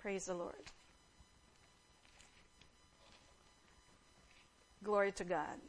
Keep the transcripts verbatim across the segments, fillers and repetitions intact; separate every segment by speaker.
Speaker 1: Praise the Lord. Glory to God.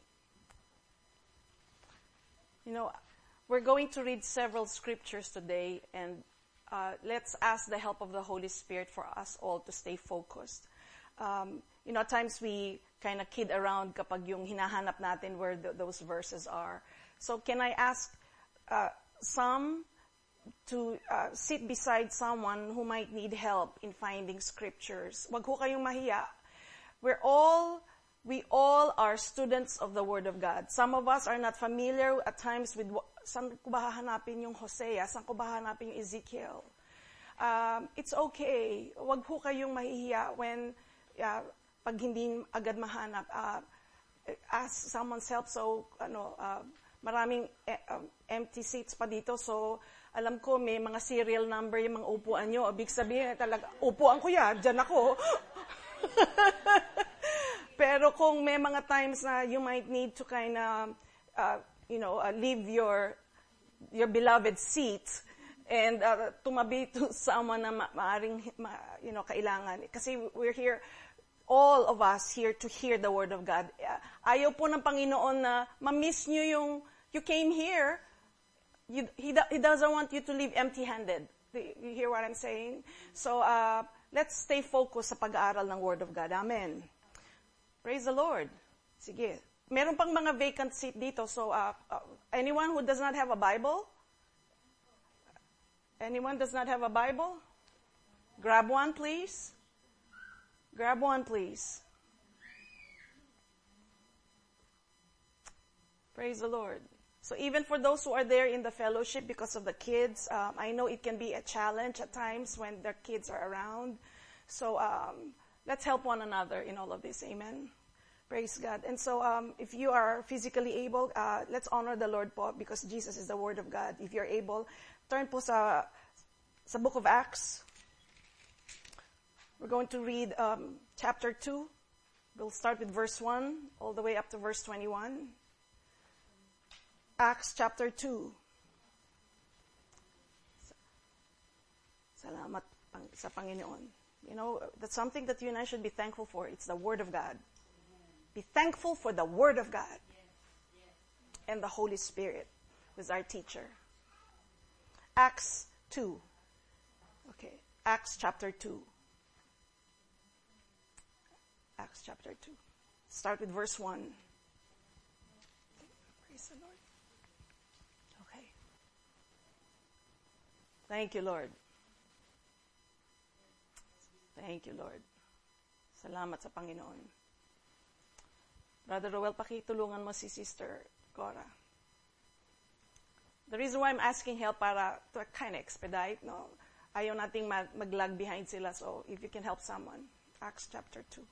Speaker 1: You know, we're going to read several scriptures today, and uh, let's ask the help of the Holy Spirit for us all to stay focused. Um, you know, at times we kind of kid around kapag yung hinahanap natin where the, those verses are. So can I ask uh, some to uh, sit beside someone who might need help in finding scriptures? Wag ho kayong mahiya. We're all, we all are students of the Word of God. Some of us are not familiar at times with saan ko ba hahanapin yung Hosea, saan ko ba hahanapin yung Ezekiel. Um, it's okay. Wag ho kayong mahihiya when uh, pag hindi agad mahanap. Uh, ask someone's help. So, ano, uh, maraming uh, empty seats pa dito. So, alam ko may mga serial number yung mga upuan nyo. Ibig sabihin talaga, upuan ko yan, dyan ako. Pero kung may mga times na you might need to kind of, uh, you know, uh, leave your your beloved seat and uh, tumabi to someone na ma- maaring, ma- you know, kailangan. Kasi we're here, all of us here to hear the Word of God. Ayaw po ng Panginoon na ma-miss nyo yung, you came here, you, he, he doesn't want you to leave empty-handed. You hear what I'm saying? So, uh, let's stay focused sa pag-aaral ng Word of God. Amen. Praise the Lord. Sige. Meron pang mga vacant seat dito. So, uh, uh, anyone who does not have a Bible? Anyone does not have a Bible? Grab one, please. Grab one, please. Praise the Lord. So even for those who are there in the fellowship because of the kids, um, I know it can be a challenge at times when their kids are around. So um, let's help one another in all of this. Amen. Praise God. And so um, if you are physically able, uh, let's honor the Lord po because Jesus is the Word of God. If you're able, turn po sa, sa book of Acts. We're going to read um, chapter two. We'll start with verse one all the way up to verse twenty-one. Acts chapter two. Salamat sa Panginoon. You know, that's something that you and I should be thankful for. It's the Word of God. Be thankful for the Word of God and the Holy Spirit, who is our teacher. Acts two. Okay, Acts chapter two. Acts chapter two. Start with verse one. Praise the Lord. Okay. Thank you, Lord. Thank you, Lord. Salamat sa Panginoon. Brother Roel, pakitulungan mo si Sister Cora. The reason why I'm asking help para to kind of expedite, no? Ayaw nating mag- mag-lag behind sila. So if you can help someone. Acts chapter two.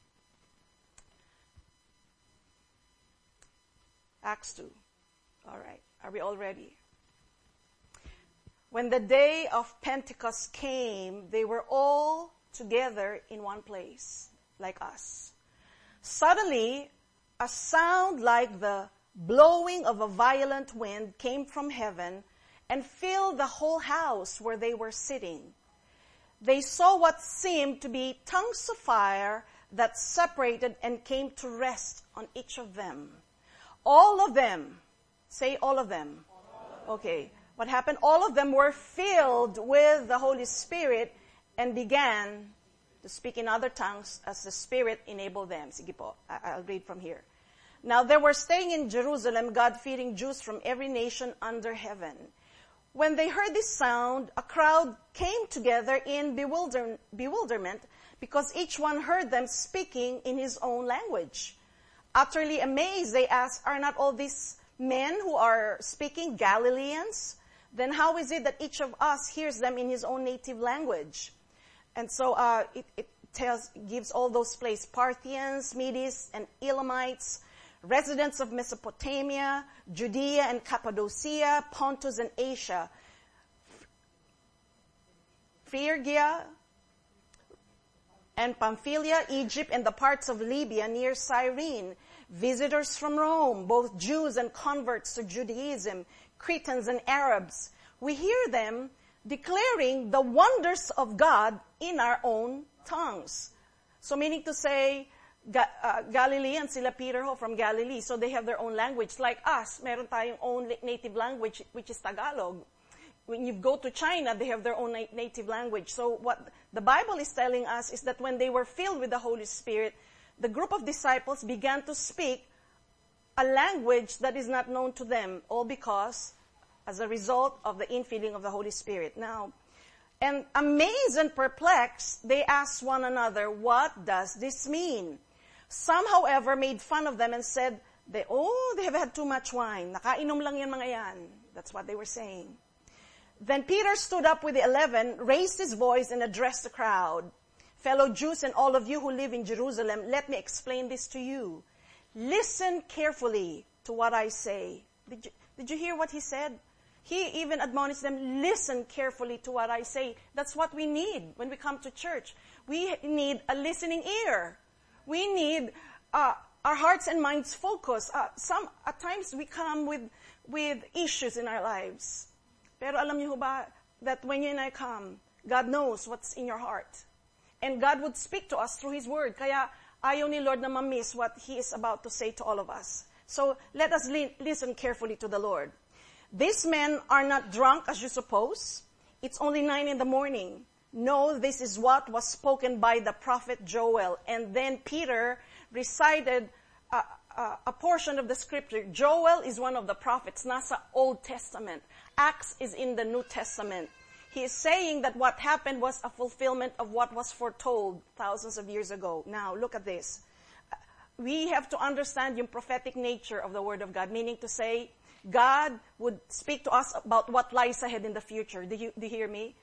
Speaker 1: Acts two. All right. Are we all ready? When the day of Pentecost came, they were all together in one place, like us. Suddenly, a sound like the blowing of a violent wind came from heaven and filled the whole house where they were sitting. They saw what seemed to be tongues of fire that separated and came to rest on each of them. All of them, say all of them. Okay, what happened? All of them were filled with the Holy Spirit and began to speak in other tongues as the Spirit enabled them. Sige po, I'll read from here. Now there were staying in Jerusalem God-fearing Jews from every nation under heaven. When they heard this sound, a crowd came together in bewilder- bewilderment because each one heard them speaking in his own language. Utterly amazed, they asked, are not all these men who are speaking Galileans? Then how is it that each of us hears them in his own native language? And so uh, it, it tells, gives all those places, Parthians, Medes, and Elamites, residents of Mesopotamia, Judea and Cappadocia, Pontus and Asia, Phrygia and Pamphylia, Egypt, and the parts of Libya near Cyrene, visitors from Rome, both Jews and converts to Judaism, Cretans and Arabs. We hear them declaring the wonders of God in our own tongues. So meaning to say, Ga- uh, Galilean, sila Peter ho from Galilee, so they have their own language. Like us, meron tayong own native language, which is Tagalog. When you go to China, they have their own na- native language. So what the Bible is telling us is that when they were filled with the Holy Spirit, the group of disciples began to speak a language that is not known to them, all because, as a result of the infilling of the Holy Spirit. Now, and amazed and perplexed, they asked one another, what does this mean? Some, however, made fun of them and said, they, oh, they have had too much wine. Nakainom lang yan mga yan. That's what they were saying. Then Peter stood up with the eleven, raised his voice, and addressed the crowd. Fellow Jews and all of you who live in Jerusalem, let me explain this to you. Listen carefully to what I say. Did you, did you hear what he said? He even admonished them, listen carefully to what I say. That's what we need when we come to church. We need a listening ear. We need uh, our hearts and minds focused. Uh, some, at times we come with, with issues in our lives. Pero alam niyo ba that when you and I come, God knows what's in your heart. And God would speak to us through His Word. Kaya ayaw ni Lord na ma-miss what He is about to say to all of us. So let us li- listen carefully to the Lord. These men are not drunk as you suppose. It's only nine in the morning. No, this is what was spoken by the prophet Joel. And then Peter recited a, a, a portion of the scripture. Joel is one of the prophets. Nasa Old Testament. Acts is in the New Testament. He is saying that what happened was a fulfillment of what was foretold thousands of years ago. Now, look at this. We have to understand yung prophetic nature of the Word of God, meaning to say, God would speak to us about what lies ahead in the future. Do you, do you hear me?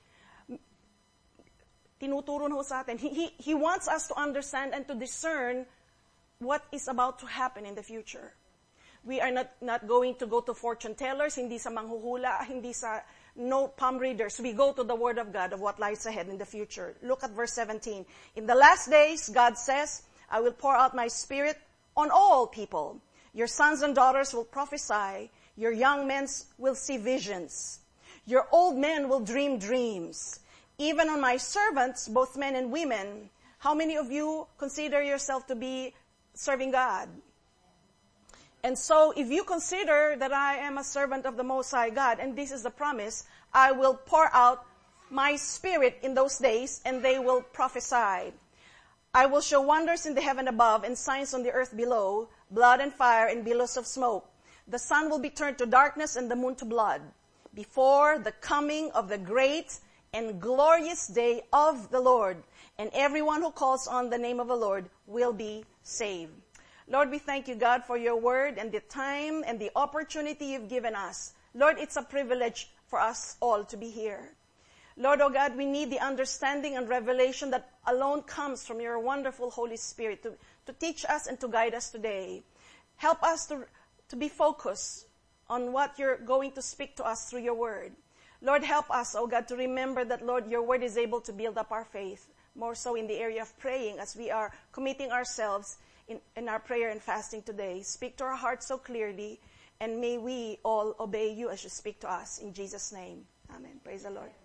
Speaker 1: Tinuturo na ho sa atin. He, he, he wants us to understand and to discern what is about to happen in the future. We are not, not going to go to fortune tellers, hindi sa manghuhula, hindi sa no palm readers. We go to the Word of God of what lies ahead in the future. Look at verse seventeen. In the last days, God says, I will pour out my Spirit on all people. Your sons and daughters will prophesy. Your young men will see visions. Your old men will dream dreams. Even on my servants, both men and women. How many of you consider yourself to be serving God? And so, if you consider that I am a servant of the Most High God, and this is the promise, I will pour out my Spirit in those days, and they will prophesy. I will show wonders in the heaven above, and signs on the earth below, blood and fire and billows of smoke. The sun will be turned to darkness and the moon to blood, before the coming of the great and glorious day of the Lord. And everyone who calls on the name of the Lord will be saved. Lord, we thank you, God, for your word and the time and the opportunity you've given us. Lord, it's a privilege for us all to be here. Lord, oh God, we need the understanding and revelation that alone comes from your wonderful Holy Spirit to, to teach us and to guide us today. Help us to, to be focused on what you're going to speak to us through your word. Lord, help us, oh God, to remember that, Lord, your word is able to build up our faith, more so in the area of praying as we are committing ourselves In, in our prayer and fasting today. Speak to our hearts so clearly, and may we all obey you as you speak to us. In Jesus' name, amen. Praise the Lord.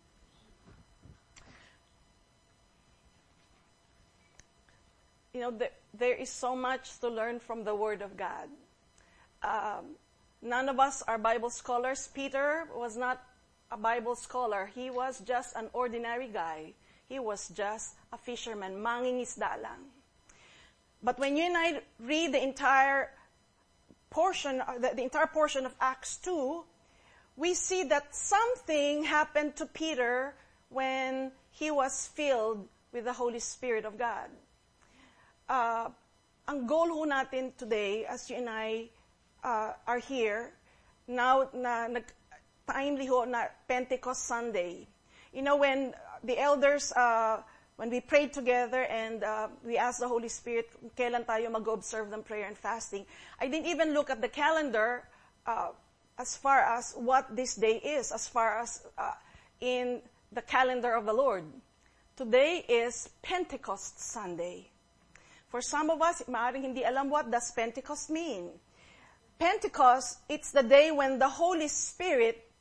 Speaker 1: You know, there, there is so much to learn from the Word of God. Um, none of us are Bible scholars. Peter was not a Bible scholar. He was just an ordinary guy. He was just a fisherman, mangingisda lang. But when you and I read the entire portion, the, the entire portion of Acts two, we see that something happened to Peter when he was filled with the Holy Spirit of God. Uh, ang goal ho natin today, as you and I uh, are here, now na nag-timely ho na Pentecost Sunday. You know, when the elders, uh, when we prayed together and uh, we asked the Holy Spirit, kailan tayo mag-observe ng prayer and fasting, I didn't even look at the calendar uh, as far as what this day is, as far as uh, in the calendar of the Lord. Today is Pentecost Sunday. For some of us, maaaring hindi alam what does Pentecost mean. Pentecost, it's the day when the Holy Spirit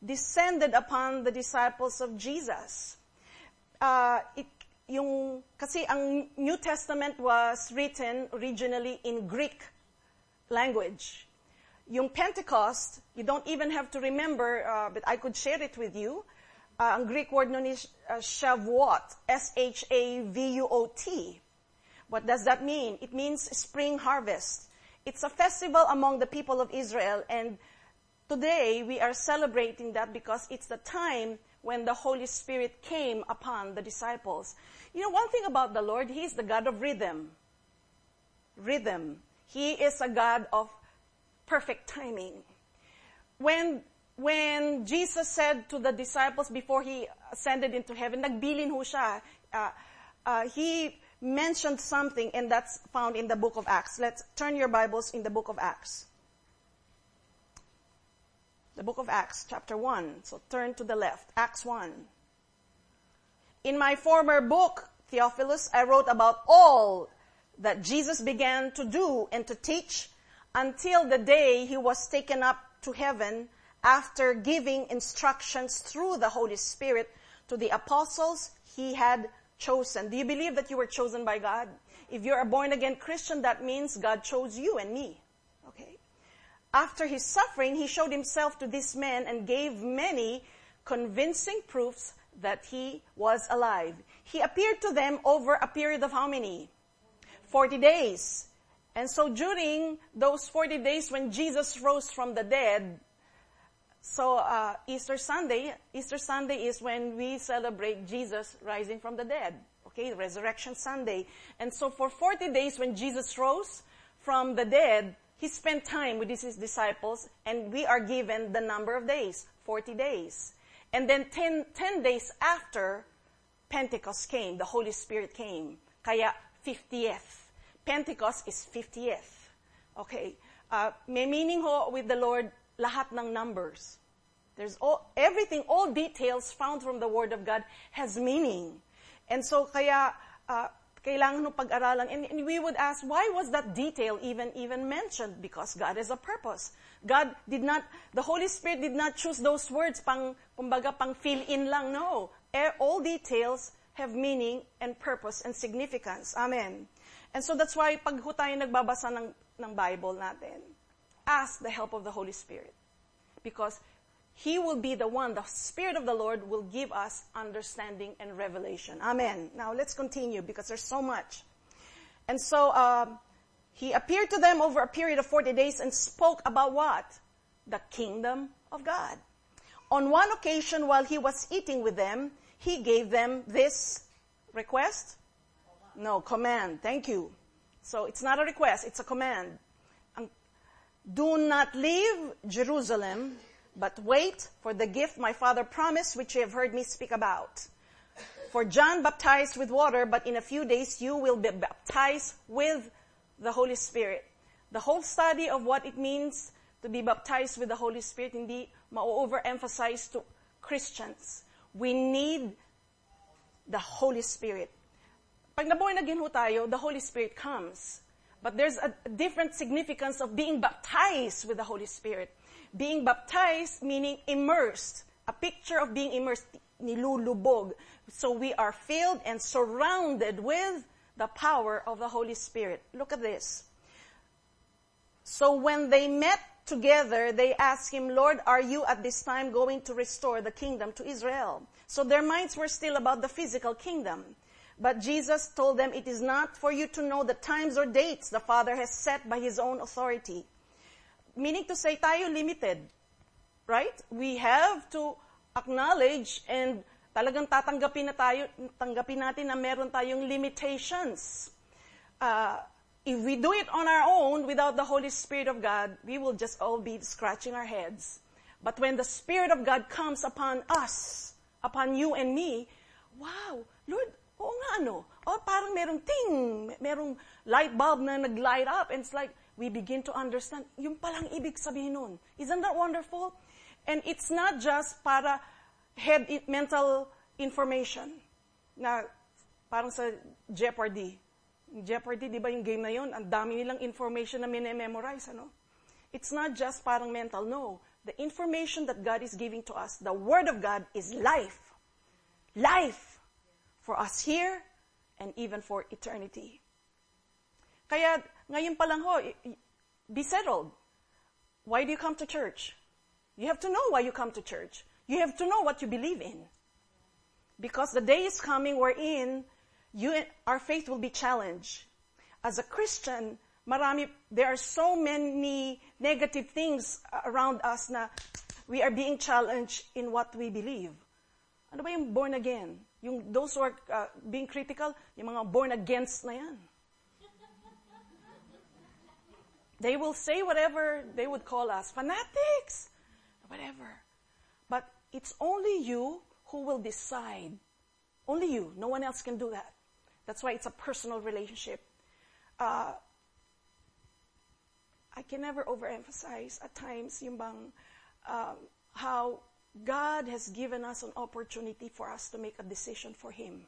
Speaker 1: descended upon the disciples of Jesus. Uh, it, yung, kasi ang New Testament was written originally in Greek language. Yung Pentecost, you don't even have to remember, uh, but I could share it with you. Uh, ang Greek word nun is uh, Shavuot, S H A V U O T. What does that mean? It means spring harvest. It's a festival among the people of Israel, and today we are celebrating that because it's the time when the Holy Spirit came upon the disciples. You know, one thing about the Lord, He is the God of rhythm. Rhythm. He is a God of perfect timing. When when Jesus said to the disciples before He ascended into heaven, nagbilin ho siya, uh, uh, He mentioned something, and that's found in the book of Acts. Let's turn your Bibles in the book of Acts. The book of Acts, chapter one. So turn to the left, Acts one. In my former book, Theophilus, I wrote about all that Jesus began to do and to teach until the day He was taken up to heaven after giving instructions through the Holy Spirit to the apostles He had chosen. Do you believe that you were chosen by God? If you're a born-again Christian, that means God chose you and me. Okay? After His suffering, He showed Himself to these men and gave many convincing proofs that He was alive. He appeared to them over a period of how many? Forty days. And so during those forty days when Jesus rose from the dead, so uh, Easter Sunday, Easter Sunday is when we celebrate Jesus rising from the dead. Okay, Resurrection Sunday. And so for forty days when Jesus rose from the dead, He spent time with His disciples, and we are given the number of days, forty days. And then ten, ten days after, Pentecost came, the Holy Spirit came. Kaya fiftieth. Pentecost is fiftieth. Okay. Uh, may meaning ho with the Lord, lahat ng numbers. There's all, everything, all details found from the Word of God has meaning. And so kaya, uh, kailangan ng pag-aralan. And, and we would ask, why was that detail even, even mentioned? Because God has a purpose. God did not, the Holy Spirit did not choose those words pang, kumbaga, pang fill in lang. No. All details have meaning and purpose and significance. Amen. And so that's why pag ho tayo nagbabasa ng, ng Bible natin, ask the help of the Holy Spirit. Because He will be the one, the Spirit of the Lord will give us understanding and revelation. Amen. Now let's continue because there's so much. And so um, He appeared to them over a period of forty days and spoke about what? The kingdom of God. On one occasion while He was eating with them, He gave them this request. No, command. Thank you. So it's not a request, it's a command. Do not leave Jerusalem, but wait for the gift my Father promised, which you have heard me speak about. For John baptized with water, but in a few days you will be baptized with the Holy Spirit. The whole study of what it means to be baptized with the Holy Spirit, hindi ma-overemphasize to Christians. We need the Holy Spirit. Pag naborn again ho tayo, the Holy Spirit comes. But there's a different significance of being baptized with the Holy Spirit. Being baptized meaning immersed. A picture of being immersed, nilulubog. So we are filled and surrounded with the power of the Holy Spirit. Look at this. So when they met together, they asked Him, Lord, are you at this time going to restore the kingdom to Israel? So their minds were still about the physical kingdom. But Jesus told them, it is not for you to know the times or dates the Father has set by His own authority. Meaning to say, tayo limited. Right? We have to acknowledge and talagang tatanggapin na tayo, tanggapin natin na meron tayong limitations. Uh, if we do it on our own without the Holy Spirit of God, we will just all be scratching our heads. But when the Spirit of God comes upon us, upon you and me, wow, Lord, oo nga ano, oh, parang merong ting, merong light bulb na nag-light up, and it's like, we begin to understand, yung palang ibig sabihin nun. Isn't that wonderful? And it's not just para head mental information. Na parang sa Jeopardy. Jeopardy, di ba yung game na yun? Ang dami nilang information na minememorize, ano? It's not just parang mental, no. the information that God is giving to us, the Word of God is life. Life for us here and even for eternity. Kaya ngayon pa lang ho, be settled. Why do you come to church? You have to know why you come to church. You have to know what you believe in. Because the day is coming wherein you, our faith will be challenged. As a Christian, marami, there are so many negative things around us na we are being challenged in what we believe. Ano ba yung born again? Yung those who are uh, being critical, yung mga born against na yan. They will say whatever they would call us, fanatics, whatever. But it's only you who will decide. Only you. No one else can do that. That's why it's a personal relationship. Uh, I can never overemphasize at times yung bang, um, how God has given us an opportunity for us to make a decision for Him.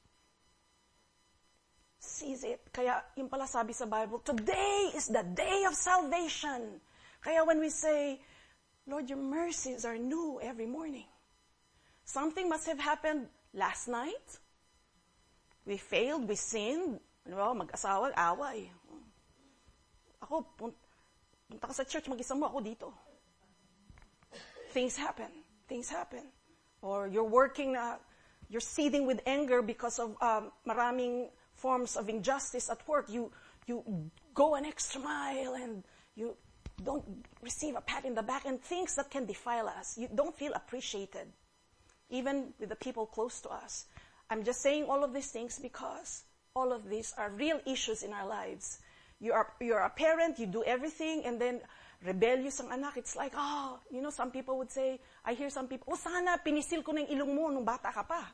Speaker 1: Seize it. Kaya yung pala sabi sa Bible, today is the day of salvation. Kaya when we say, Lord, your mercies are new every morning. Something must have happened last night. We failed, we sinned. Ano, mag-asawa, away. Ako, punta ka sa church, mag-isa mo, ako dito. Things happen. Things happen. Or you're working, uh, you're seething with anger because of um, maraming forms of injustice at work. You, you go an extra mile and you don't receive a pat in the back and things that can defile us. You don't feel appreciated, even with the people close to us. I'm just saying all of these things because all of these are real issues in our lives. You are, you're a parent, you do everything, and then rebellious ang anak. It's like, oh, you know, some people would say, I hear some people, oh, sana pinisil ko ng ilong mo nung bata ka pa.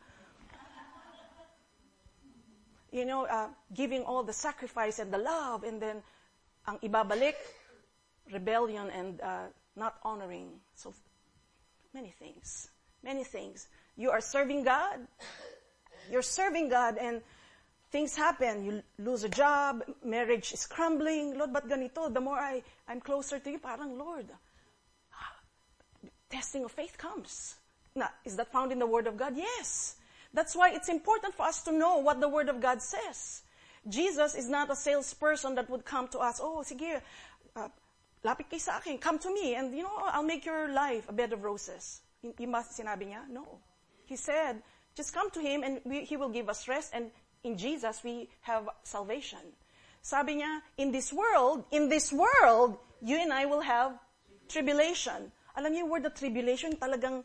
Speaker 1: You know, uh, giving all the sacrifice and the love, and then ang ibabalik, rebellion and uh, not honoring. So many things, many things. You are serving God. You're serving God, and things happen. You lose a job, marriage is crumbling. Lord, but ganito, the more I, I'm closer to you, parang, Lord, testing of faith comes. Now, is that found in the Word of God? Yes. That's why it's important for us to know what the Word of God says. Jesus is not a salesperson that would come to us, oh, sige, uh, lapit kay sa akin, come to me, and you know, I'll make your life a bed of roses. Yung ba sinabi niya? No. He said, just come to Him and we, He will give us rest, and in Jesus we have salvation. Sabi niya, in this world, in this world, you and I will have tribulation. Alam niyo yung word of tribulation, talagang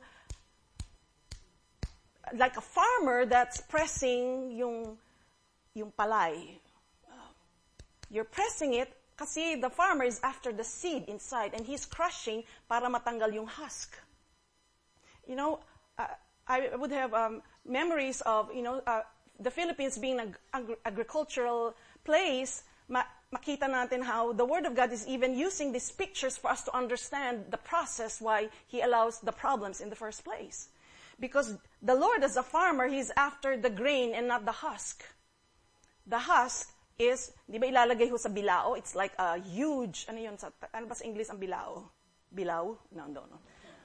Speaker 1: like a farmer that's pressing yung, yung palay. Uh, you're pressing it kasi the farmer is after the seed inside and he's crushing para matanggal yung husk. You know, uh, I would have um, memories of, you know, uh, the Philippines being an ag- agricultural place. Ma- makita natin how the Word of God is even using these pictures for us to understand the process why He allows the problems in the first place. Because the Lord as a farmer, He's after the grain and not the husk. The husk is, di ba ilalagay ho sa bilao? It's like a huge, ano yun, sa, ano ba sa English ang bilao? Bilao? No, no, no.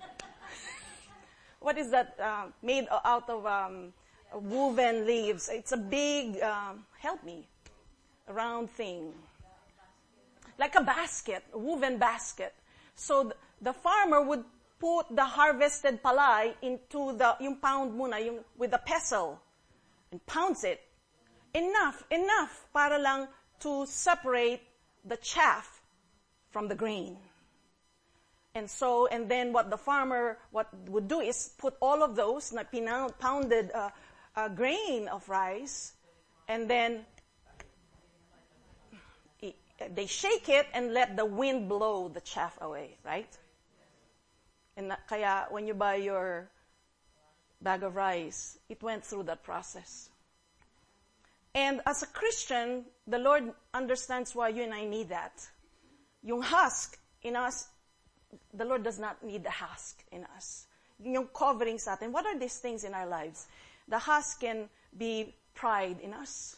Speaker 1: What is that uh, made out of um, woven leaves? It's a big, um, help me, round thing. Like a basket, a woven basket. So th- the farmer would put the harvested palay into the, yung pound muna, yung, with the pestle, and pounds it. Enough, enough para lang to separate the chaff from the grain. And so, and then what the farmer what would do is put all of those na pounded uh, uh, grain of rice, and then they shake it and let the wind blow the chaff away, right? And na, kaya when you buy your bag of rice, it went through that process. And as a Christian, the Lord understands why you and I need that. Yung husk in us, the Lord does not need the husk in us. Yung covering sa atin. What are these things in our lives? The husk can be pride in us.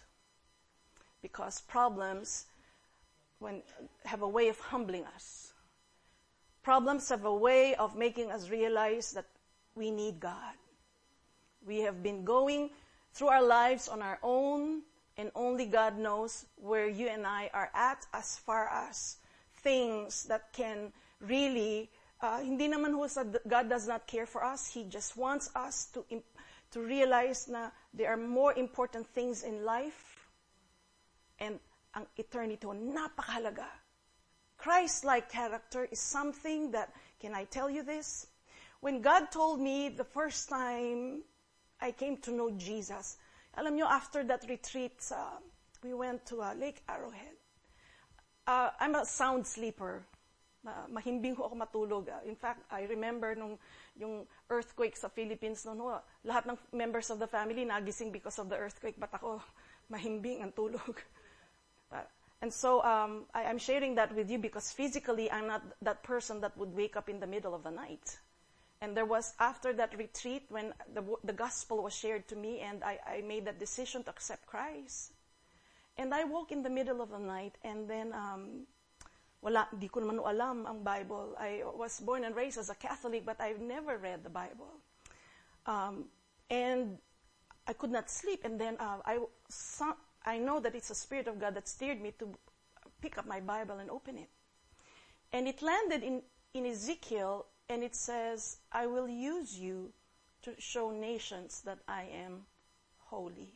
Speaker 1: Because problems when have a way of humbling us. Problems have a way of making us realize that we need God. We have been going through our lives on our own, and only God knows where you and I are at as far as things that can really, uh, hindi naman ho sa God does not care for us. He just wants us to to realize na there are more important things in life, and ang eternity ho, napakahalaga. Christ-like character is something that, can I tell you this? When God told me the first time I came to know Jesus, alam nyo, after that retreat, uh, we went to uh, Lake Arrowhead. Uh, I'm a sound sleeper. Uh, mahimbing ho ako matulog. Uh, in fact, I remember nung yung earthquake sa Philippines noon, ho, lahat ng members of the family nagising because of the earthquake, but ako, mahimbing ang tulog. Uh, and so, um, I, I'm sharing that with you because physically, I'm not that person that would wake up in the middle of the night. And there was, after that retreat, when the, the gospel was shared to me, and I, I made that decision to accept Christ. And I woke in the middle of the night, and then, um, wala, di ko naman alam ang Bible. I was born and raised as a Catholic, but I've never read the Bible. Um, and I could not sleep, and then uh, I, so, I know that it's the Spirit of God that steered me to pick up my Bible and open it. And it landed in, in Ezekiel, and it says, I will use you to show nations that I am holy.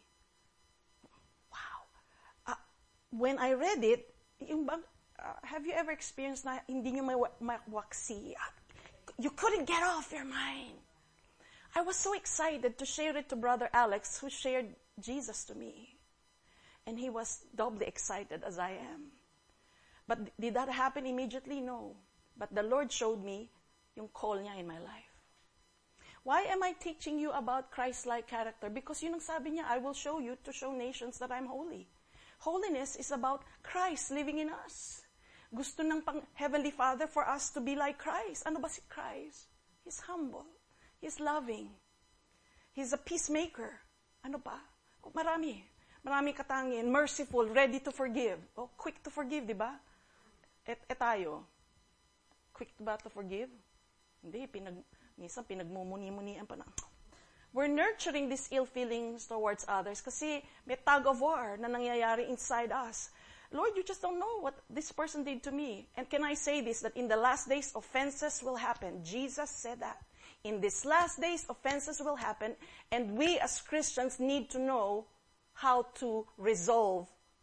Speaker 1: Wow. Uh, when I read it, yung bang, uh, have you ever experienced na hindi nyo mawaksi? You couldn't get off your mind. I was so excited to share it to Brother Alex, who shared Jesus to me. And he was doubly excited as I am. But did that happen immediately? No. But the Lord showed me yung call niya in my life. Why am I teaching you about Christ-like character? Because yun ang sabi niya, I will show you to show nations that I'm holy. Holiness is about Christ living in us. Gusto ng pang Heavenly Father for us to be like Christ. Ano ba si Christ? He's humble. He's loving. He's a peacemaker. Ano pa? Oh, marami. Marami katangin. Merciful, ready to forgive. Oh, quick to forgive, di ba? Et, et tayo. Quick ba to forgive? Hindi, pinag, minsan pinagmumuni-munian pa na. We're nurturing these ill feelings towards others kasi may tug of war na nangyayari inside us. Lord, you just don't know what this person did to me. And can I say this, that in the last days, offenses will happen. Jesus said that. In these last days, offenses will happen, and we as Christians need to know how to resolve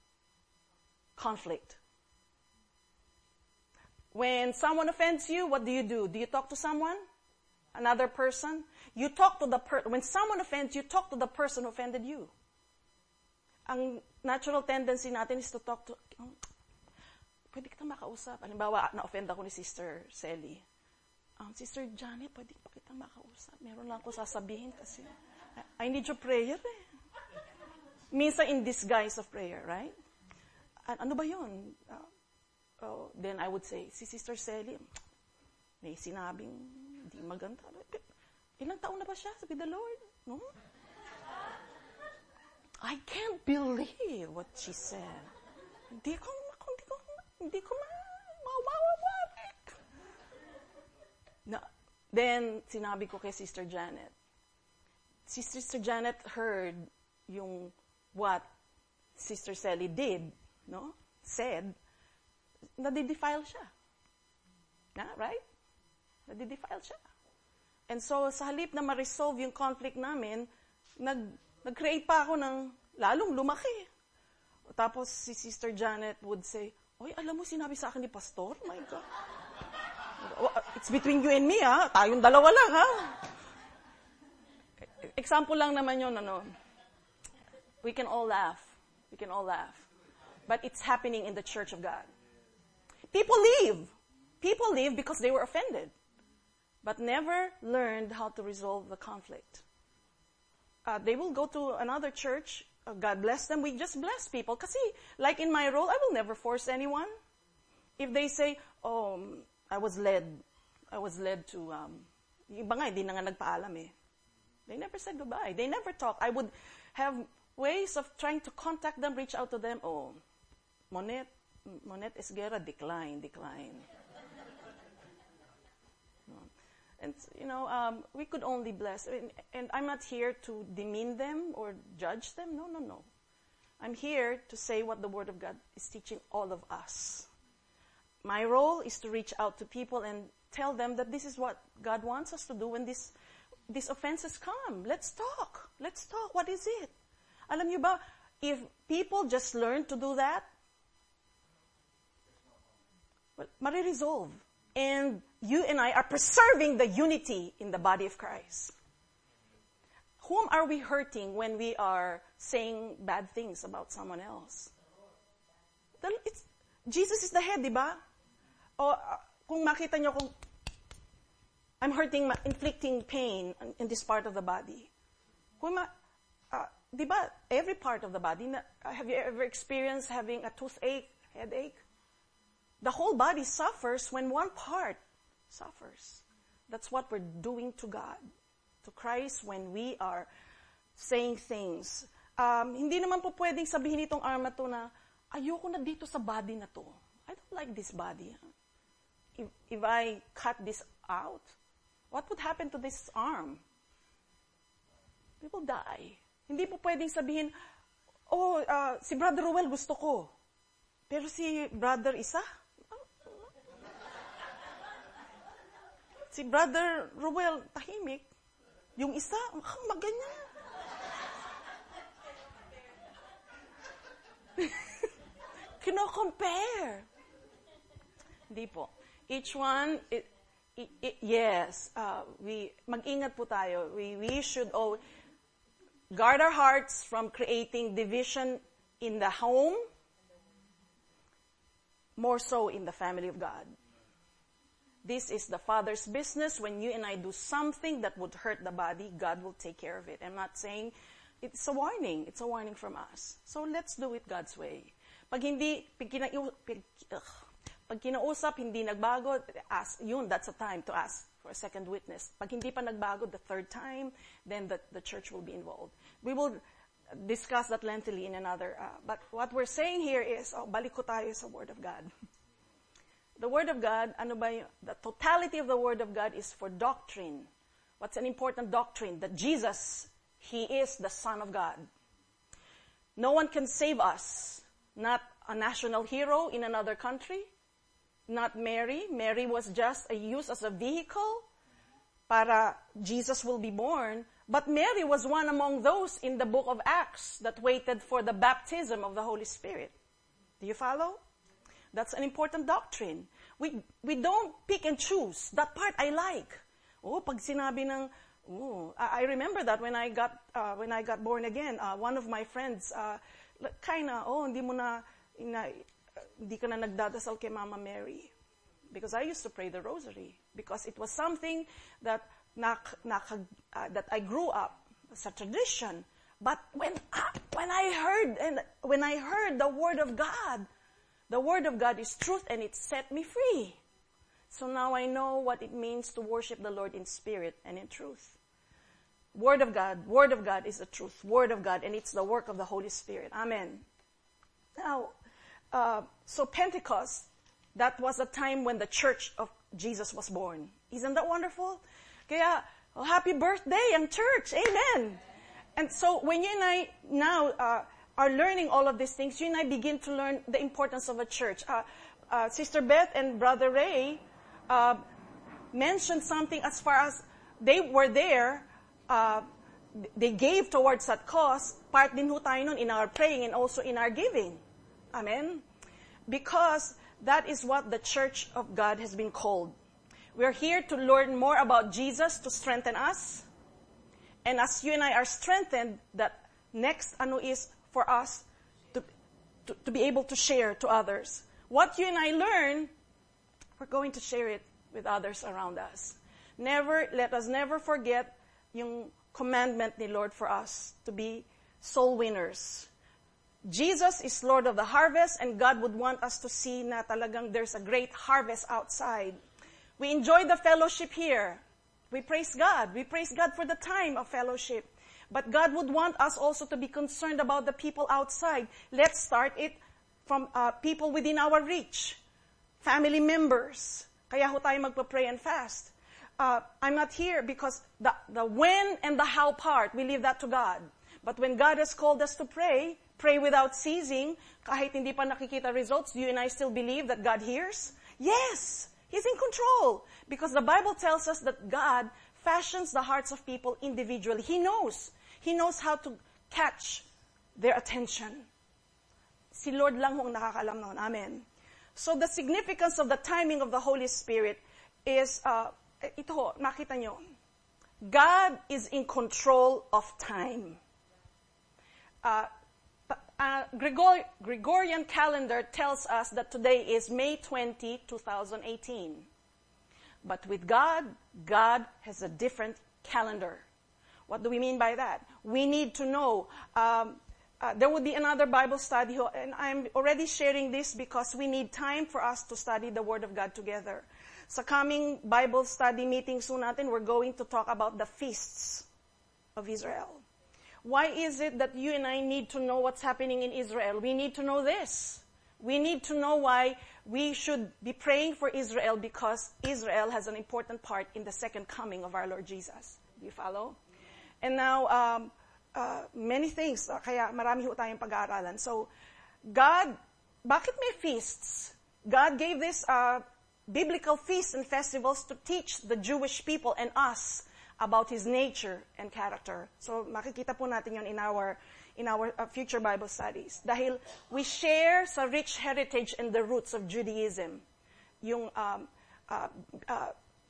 Speaker 1: conflict. When someone offends you, what do you do? Do you talk to someone? Another person? You talk to the person. When someone offends you, talk to the person who offended you. Ang natural tendency natin is to talk to, oh, pwede kita makausap. Halimbawa, na-offend ako ni Sister Sally. Um, Sister Janet, pwede pa kita makausap. Meron lang ako sasabihin kasi I, I need your prayer eh. Minsan in disguise of prayer, right? A- ano ba yun? Uh, oh, then I would say, si Sister Sally, may sinabing hindi maganda. Ilang taon na ba siya? Sabi the Lord. No? I can't believe what she said. Hindi ko, hindi ko, hindi ko ma, mawawawarik. No. Then, sinabi ko kay Sister Janet. Si Sister Janet heard yung what Sister Sally did, no? Said, nadidefile siya. Na, right? Nadidefile siya. And so, sa halip na ma-resolve yung conflict namin, nag, nag-create pa ako ng lalong lumaki. Tapos, si Sister Janet would say, oy, alam mo, sinabi sa akin ni Pastor? Oh my God. It's between you and me, ha? Tayong dalawa lang, ha? Example lang naman yun, ano. We can all laugh. We can all laugh. But it's happening in the Church of God. People leave. People leave because they were offended. But never learned how to resolve the conflict. Uh, they will go to another church. Uh, God bless them. We just bless people. Kasi, like in my role, I will never force anyone. If they say, oh, I was led, I was led to, um, yung iba nga, hindi na nga nagpaalam eh. They never said goodbye. They never talk. I would have ways of trying to contact them, reach out to them. Oh, Monet, Monet Esguerra, decline, decline. And, you know, um, we could only bless. And, and I'm not here to demean them or judge them. No, no, no. I'm here to say what the Word of God is teaching all of us. My role is to reach out to people and tell them that this is what God wants us to do when this, these offenses come. Let's talk. Let's talk. What is it? Alam niyo ba, if people just learn to do that, well, mariresolve. And you and I are preserving the unity in the body of Christ. Whom are we hurting when we are saying bad things about someone else? The, it's, Jesus is the head, di ba? O uh, kung makita nyo kung I'm hurting, inflicting pain in this part of the body. Kung ma, uh, di ba, every part of the body, na, uh, have you ever experienced having a toothache, headache? The whole body suffers when one part suffers. That's what we're doing to God, to Christ, when we are saying things. Um, hindi naman po pwedeng sabihin itong arm na to na, ayoko na dito sa body na to. I don't like this body. If, if I cut this out, what would happen to this arm? People die. Hindi po pwedeng sabihin, oh, uh, si Brother Ruel gusto ko. Pero si Brother Isa, si Brother Ruel tahimik, yung isa, ah, maganyan. Kino-compare. Hindi po. Each one, it, it, it, yes, uh, we, mag-ingat po tayo. We, we should all guard our hearts from creating division in the home, more so in the family of God. This is the Father's business. When you and I do something that would hurt the body, God will take care of it. I'm not saying, it's a warning. It's a warning from us. So let's do it God's way. Pag hindi, pag, kina, pag, ugh, pag kinausap, hindi nagbago, ask, yun, that's a time to ask for a second witness. Pag hindi pa nagbago the third time, then the, the church will be involved. We will discuss that lengthily in another, uh, but what we're saying here is, oh, balik ko tayo sa Word of God. The Word of God, ano ba yung, the totality of the Word of God is for doctrine. What's an important doctrine? That Jesus, He is the Son of God. No one can save us. Not a national hero in another country. Not Mary. Mary was just a, used as a vehicle para Jesus will be born. But Mary was one among those in the book of Acts that waited for the baptism of the Holy Spirit. Do you follow? That's an important doctrine. We we don't pick and choose. That part I like. Oh, pag sinabi ng, oh, I, I remember that when I got uh, when I got born again. Uh, one of my friends, uh, kinda, oh, hindi mo na, ina, hindi ka na nagdadasal kay Mama Mary, because I used to pray the Rosary because it was something that na, na, uh, that I grew up as a tradition. But when uh, when I heard and when I heard the Word of God. The Word of God is truth and it set me free. So now I know what it means to worship the Lord in spirit and in truth. Word of God, Word of God is the truth. Word of God, and it's the work of the Holy Spirit. Amen. Now, uh, so Pentecost, that was the time when the church of Jesus was born. Isn't that wonderful? Kaya, oh, happy birthday, young church. Amen. And so when you and I now, uh, are learning all of these things, you and I begin to learn the importance of a church. Uh, uh, Sister Beth and Brother Ray uh, mentioned something as far as they were there, uh, they gave towards that cause. Part din ho tayo nun in our praying and also in our giving. Amen? Because that is what the church of God has been called. We are here to learn more about Jesus to strengthen us. And as you and I are strengthened, that next ano is for us to, to, to be able to share to others. What you and I learn, we're going to share it with others around us. Never, let us never forget yung commandment ni Lord for us to be soul winners. Jesus is Lord of the harvest, and God would want us to see na talagang there's a great harvest outside. We enjoy the fellowship here. We praise God. We praise God for the time of fellowship. But God would want us also to be concerned about the people outside. Let's start it from uh, people within our reach. Family members. Kaya ho tayo magpa-pray and fast. uh, I'm not here because the, the when and the how part, we leave that to God. But when God has called us to pray, pray without ceasing, kahit hindi pa nakikita results, do you and I still believe that God hears? Yes! He's in control. Because the Bible tells us that God fashions the hearts of people individually. He knows. He knows how to catch their attention. Si Lord lang hong nakakalam noon. Amen. So the significance of the timing of the Holy Spirit is, uh, ito, makita nyo. God is in control of time. Uh, uh, Gregor- Gregorian calendar tells us that today is May twentieth, twenty eighteen. But with God, God has a different calendar. What do we mean by that? We need to know, um, uh, there will be another Bible study, and I'm already sharing this because we need time for us to study the Word of God together. Sa coming Bible study meeting soon natin, we're going to talk about the feasts of Israel. Why is it that you and I need to know what's happening in Israel? We need to know this. We need to know why we should be praying for Israel, because Israel has an important part in the second coming of our Lord Jesus. Do you follow? And now, um, uh, many things, uh, kaya marami ho tayong pag-aaralan. So, God, bakit may feasts? God gave this uh, biblical feasts and festivals to teach the Jewish people and us about His nature and character. So, makikita po natin yun in our in our uh, future Bible studies. Dahil we share sa rich heritage and the roots of Judaism. Yung, um, uh, uh,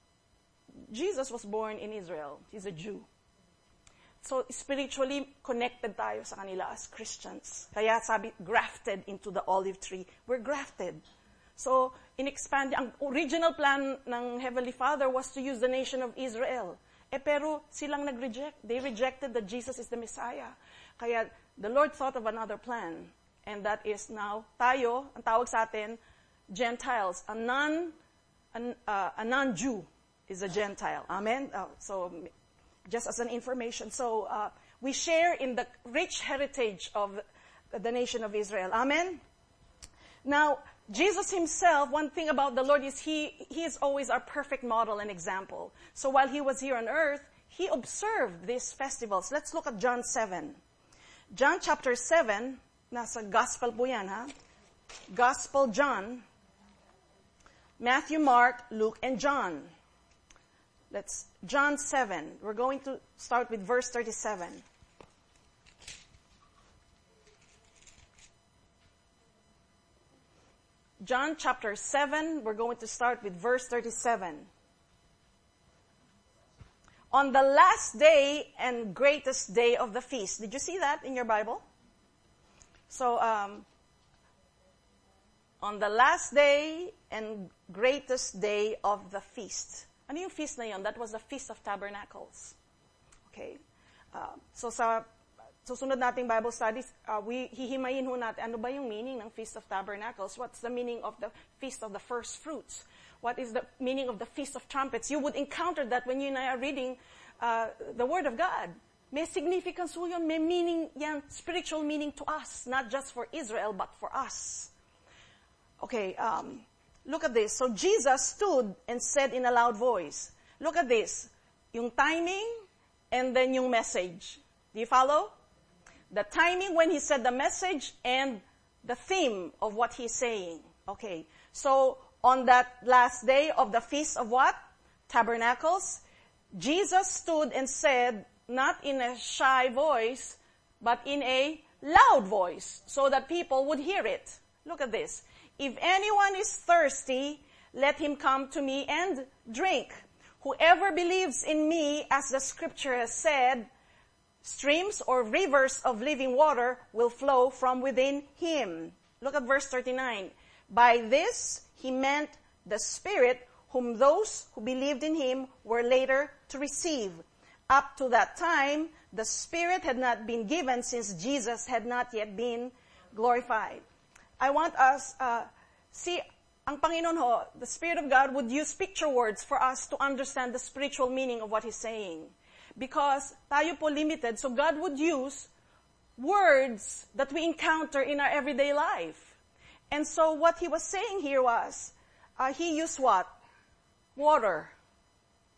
Speaker 1: Jesus was born in Israel. He's a Jew. So, spiritually connected tayo sa kanila as Christians. Kaya sabi, grafted into the olive tree. We're grafted. So, in expand, ang original plan ng Heavenly Father was to use the nation of Israel. Eh, pero silang nag-reject. They rejected that Jesus is the Messiah. Kaya, the Lord thought of another plan. And that is now, tayo, ang tawag sa atin, Gentiles. A non, an, uh, a non-Jew is a Gentile. Amen? Uh, so, just as an information. So, uh, we share in the rich heritage of the nation of Israel. Amen? Now, Jesus Himself, one thing about the Lord is He, He is always our perfect model and example. So while He was here on earth, He observed these festivals. Let's look at John seven. John chapter seven, nasa Gospel po yan, ha? Gospel John, Matthew, Mark, Luke, and John. Let's, John seven. We're going to start with verse thirty-seven. John chapter seven, we're going to start with verse thirty-seven. On the last day and greatest day of the feast. Did you see that in your Bible? So, um, on the last day and greatest day of the feast. Ano yung feast na yun? That was the Feast of Tabernacles. Okay. Uh, so sa susunod nating Bible studies, uh, we hihimayin ho natin, ano ba yung meaning ng Feast of Tabernacles? What's the meaning of the Feast of the First Fruits? What is the meaning of the Feast of Trumpets? You would encounter that when you and I are reading uh, the Word of God. May significance ho yun, may meaning yan, spiritual meaning to us, not just for Israel, but for us. Okay, um, look at this. So Jesus stood and said in a loud voice, look at this, yung timing and then yung message. Do you follow? The timing when He said the message and the theme of what He's saying. Okay, so on that last day of the Feast of what? Tabernacles, Jesus stood and said, not in a shy voice, but in a loud voice, so that people would hear it. Look at this. If anyone is thirsty, let him come to me and drink. Whoever believes in me, as the scripture has said, streams or rivers of living water will flow from within him. Look at verse thirty-nine. By this he meant the Spirit whom those who believed in him were later to receive. Up to that time, the Spirit had not been given since Jesus had not yet been glorified. I want us, uh, see, ang Panginoon ho, the Spirit of God would use picture words for us to understand the spiritual meaning of what He's saying. Because tayo po limited, so God would use words that we encounter in our everyday life. And so what He was saying here was, uh, He used what? Water.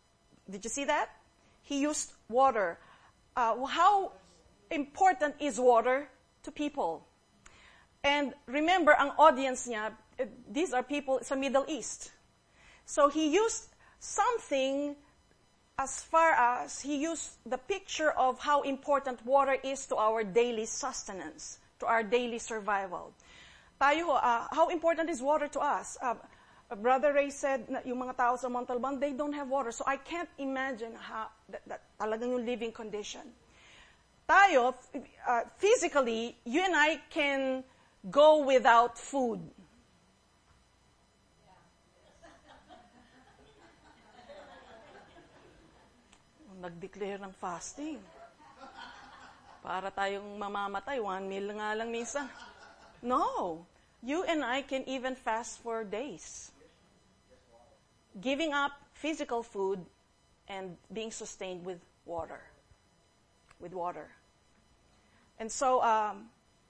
Speaker 1: Did you see that? He used water. Uh, how important is water to people? And remember, ang audience niya, these are people sa Middle East. So he used something as far as he used the picture of how important water is to our daily sustenance, to our daily survival. Tayo, uh, how important is water to us? Uh, Brother Ray said na yung mga tao sa Montalban, they don't have water. So I can't imagine how, that, that talagang yung living condition. Tayo, uh, physically, you and I can go without food. Nag-declare ng fasting. Para tayong mamamatay, one meal nga lang minsan. No. You and I can even fast for days. Giving up physical food and being sustained with water. With water. And so, um,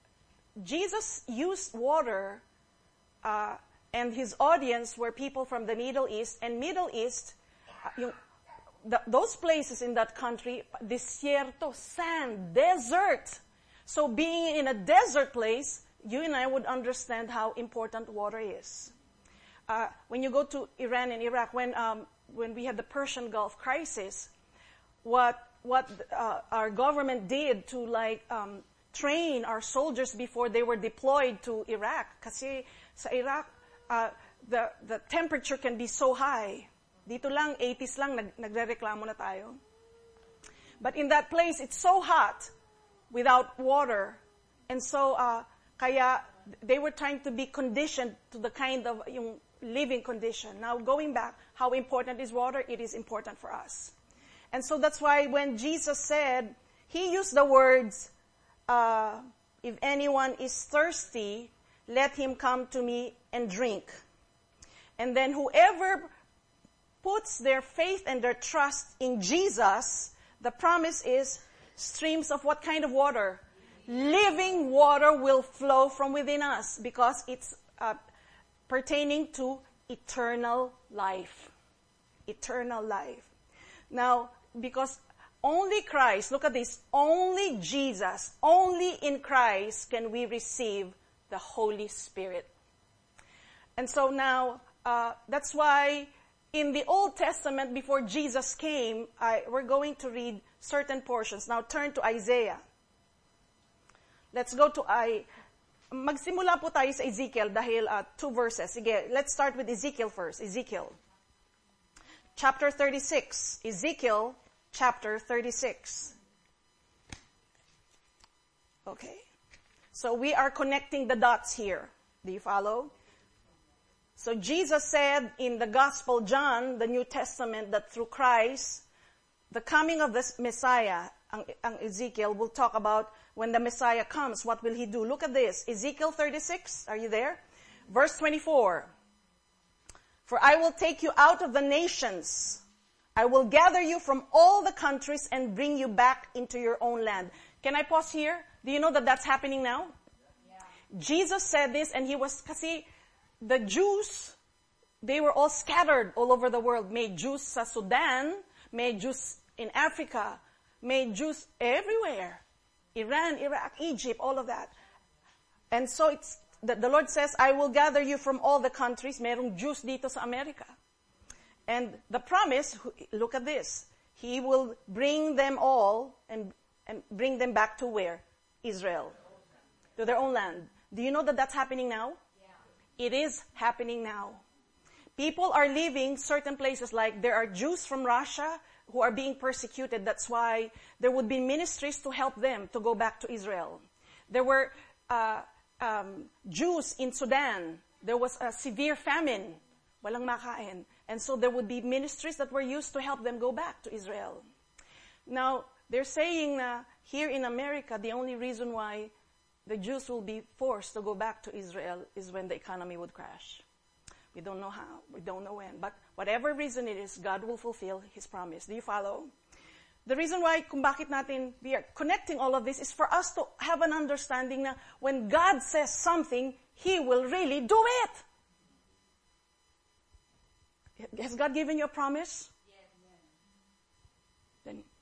Speaker 1: Jesus used water, uh, and his audience were people from the Middle East. And Middle East, uh, yung, the, those places in that country, desierto, sand, desert. So being in a desert place, you and I would understand how important water is. Uh, when you go to Iran and Iraq, when um, when we had the Persian Gulf crisis, what what uh, our government did to like um, train our soldiers before they were deployed to Iraq, kasi sa Iraq uh, the the temperature can be so high. Dito lang eighties lang nag, nagrereklamo na tayo. But in that place, it's so hot without water, and so uh, kaya they were trying to be conditioned to the kind of yung living condition. Now, going back, how important is water? It is important for us. And so that's why when Jesus said, he used the words, uh, if anyone is thirsty, let him come to me and drink. And then whoever puts their faith and their trust in Jesus, the promise is streams of what kind of water? Living water will flow from within us because it's uh, pertaining to eternal life. Eternal life. Now, because only Christ, look at this, only Jesus, only in Christ can we receive the Holy Spirit. And so now, uh, that's why in the Old Testament, before Jesus came, I, we're going to read certain portions. Now turn to Isaiah. Let's go to I. Magsimula po tayo sa Ezekiel dahil uh, two verses. Sige, let's start with Ezekiel first. Ezekiel. Chapter thirty-six. Ezekiel chapter thirty-six. Okay. So we are connecting the dots here. Do you follow? So Jesus said in the Gospel John, the New Testament, that through Christ, the coming of the Messiah, ang, ang Ezekiel will talk about when the Messiah comes, what will he do? Look at this. Ezekiel thirty-six, are you there? Verse twenty-four. For I will take you out of the nations. I will gather you from all the countries and bring you back into your own land. Can I pause here? Do you know that that's happening now? Yeah. Jesus said this and he was, kasi the Jews, they were all scattered all over the world. May Jews sa Sudan, may Jews in Africa, may Jews everywhere. Iran, Iraq, Egypt, all of that. And so it's, the, the Lord says, I will gather you from all the countries. Merong Jews dito sa Amerika. And the promise, look at this. He will bring them all and, and bring them back to where? Israel. To their own land. Do you know that that's happening now? Yeah. It is happening now. People are leaving certain places, like there are Jews from Russia who are being persecuted. That's why there would be ministries to help them to go back to Israel. There were uh, um, Jews in Sudan. There was a severe famine. Walang makain. And so there would be ministries that were used to help them go back to Israel. Now, they're saying uh, here in America, the only reason why the Jews will be forced to go back to Israel is when the economy would crash. We don't know how. We don't know when. But whatever reason it is, God will fulfill His promise. Do you follow? The reason why, kung bakit natin we are connecting all of this is for us to have an understanding na when God says something, He will really do it. Has God given you a promise? Yes.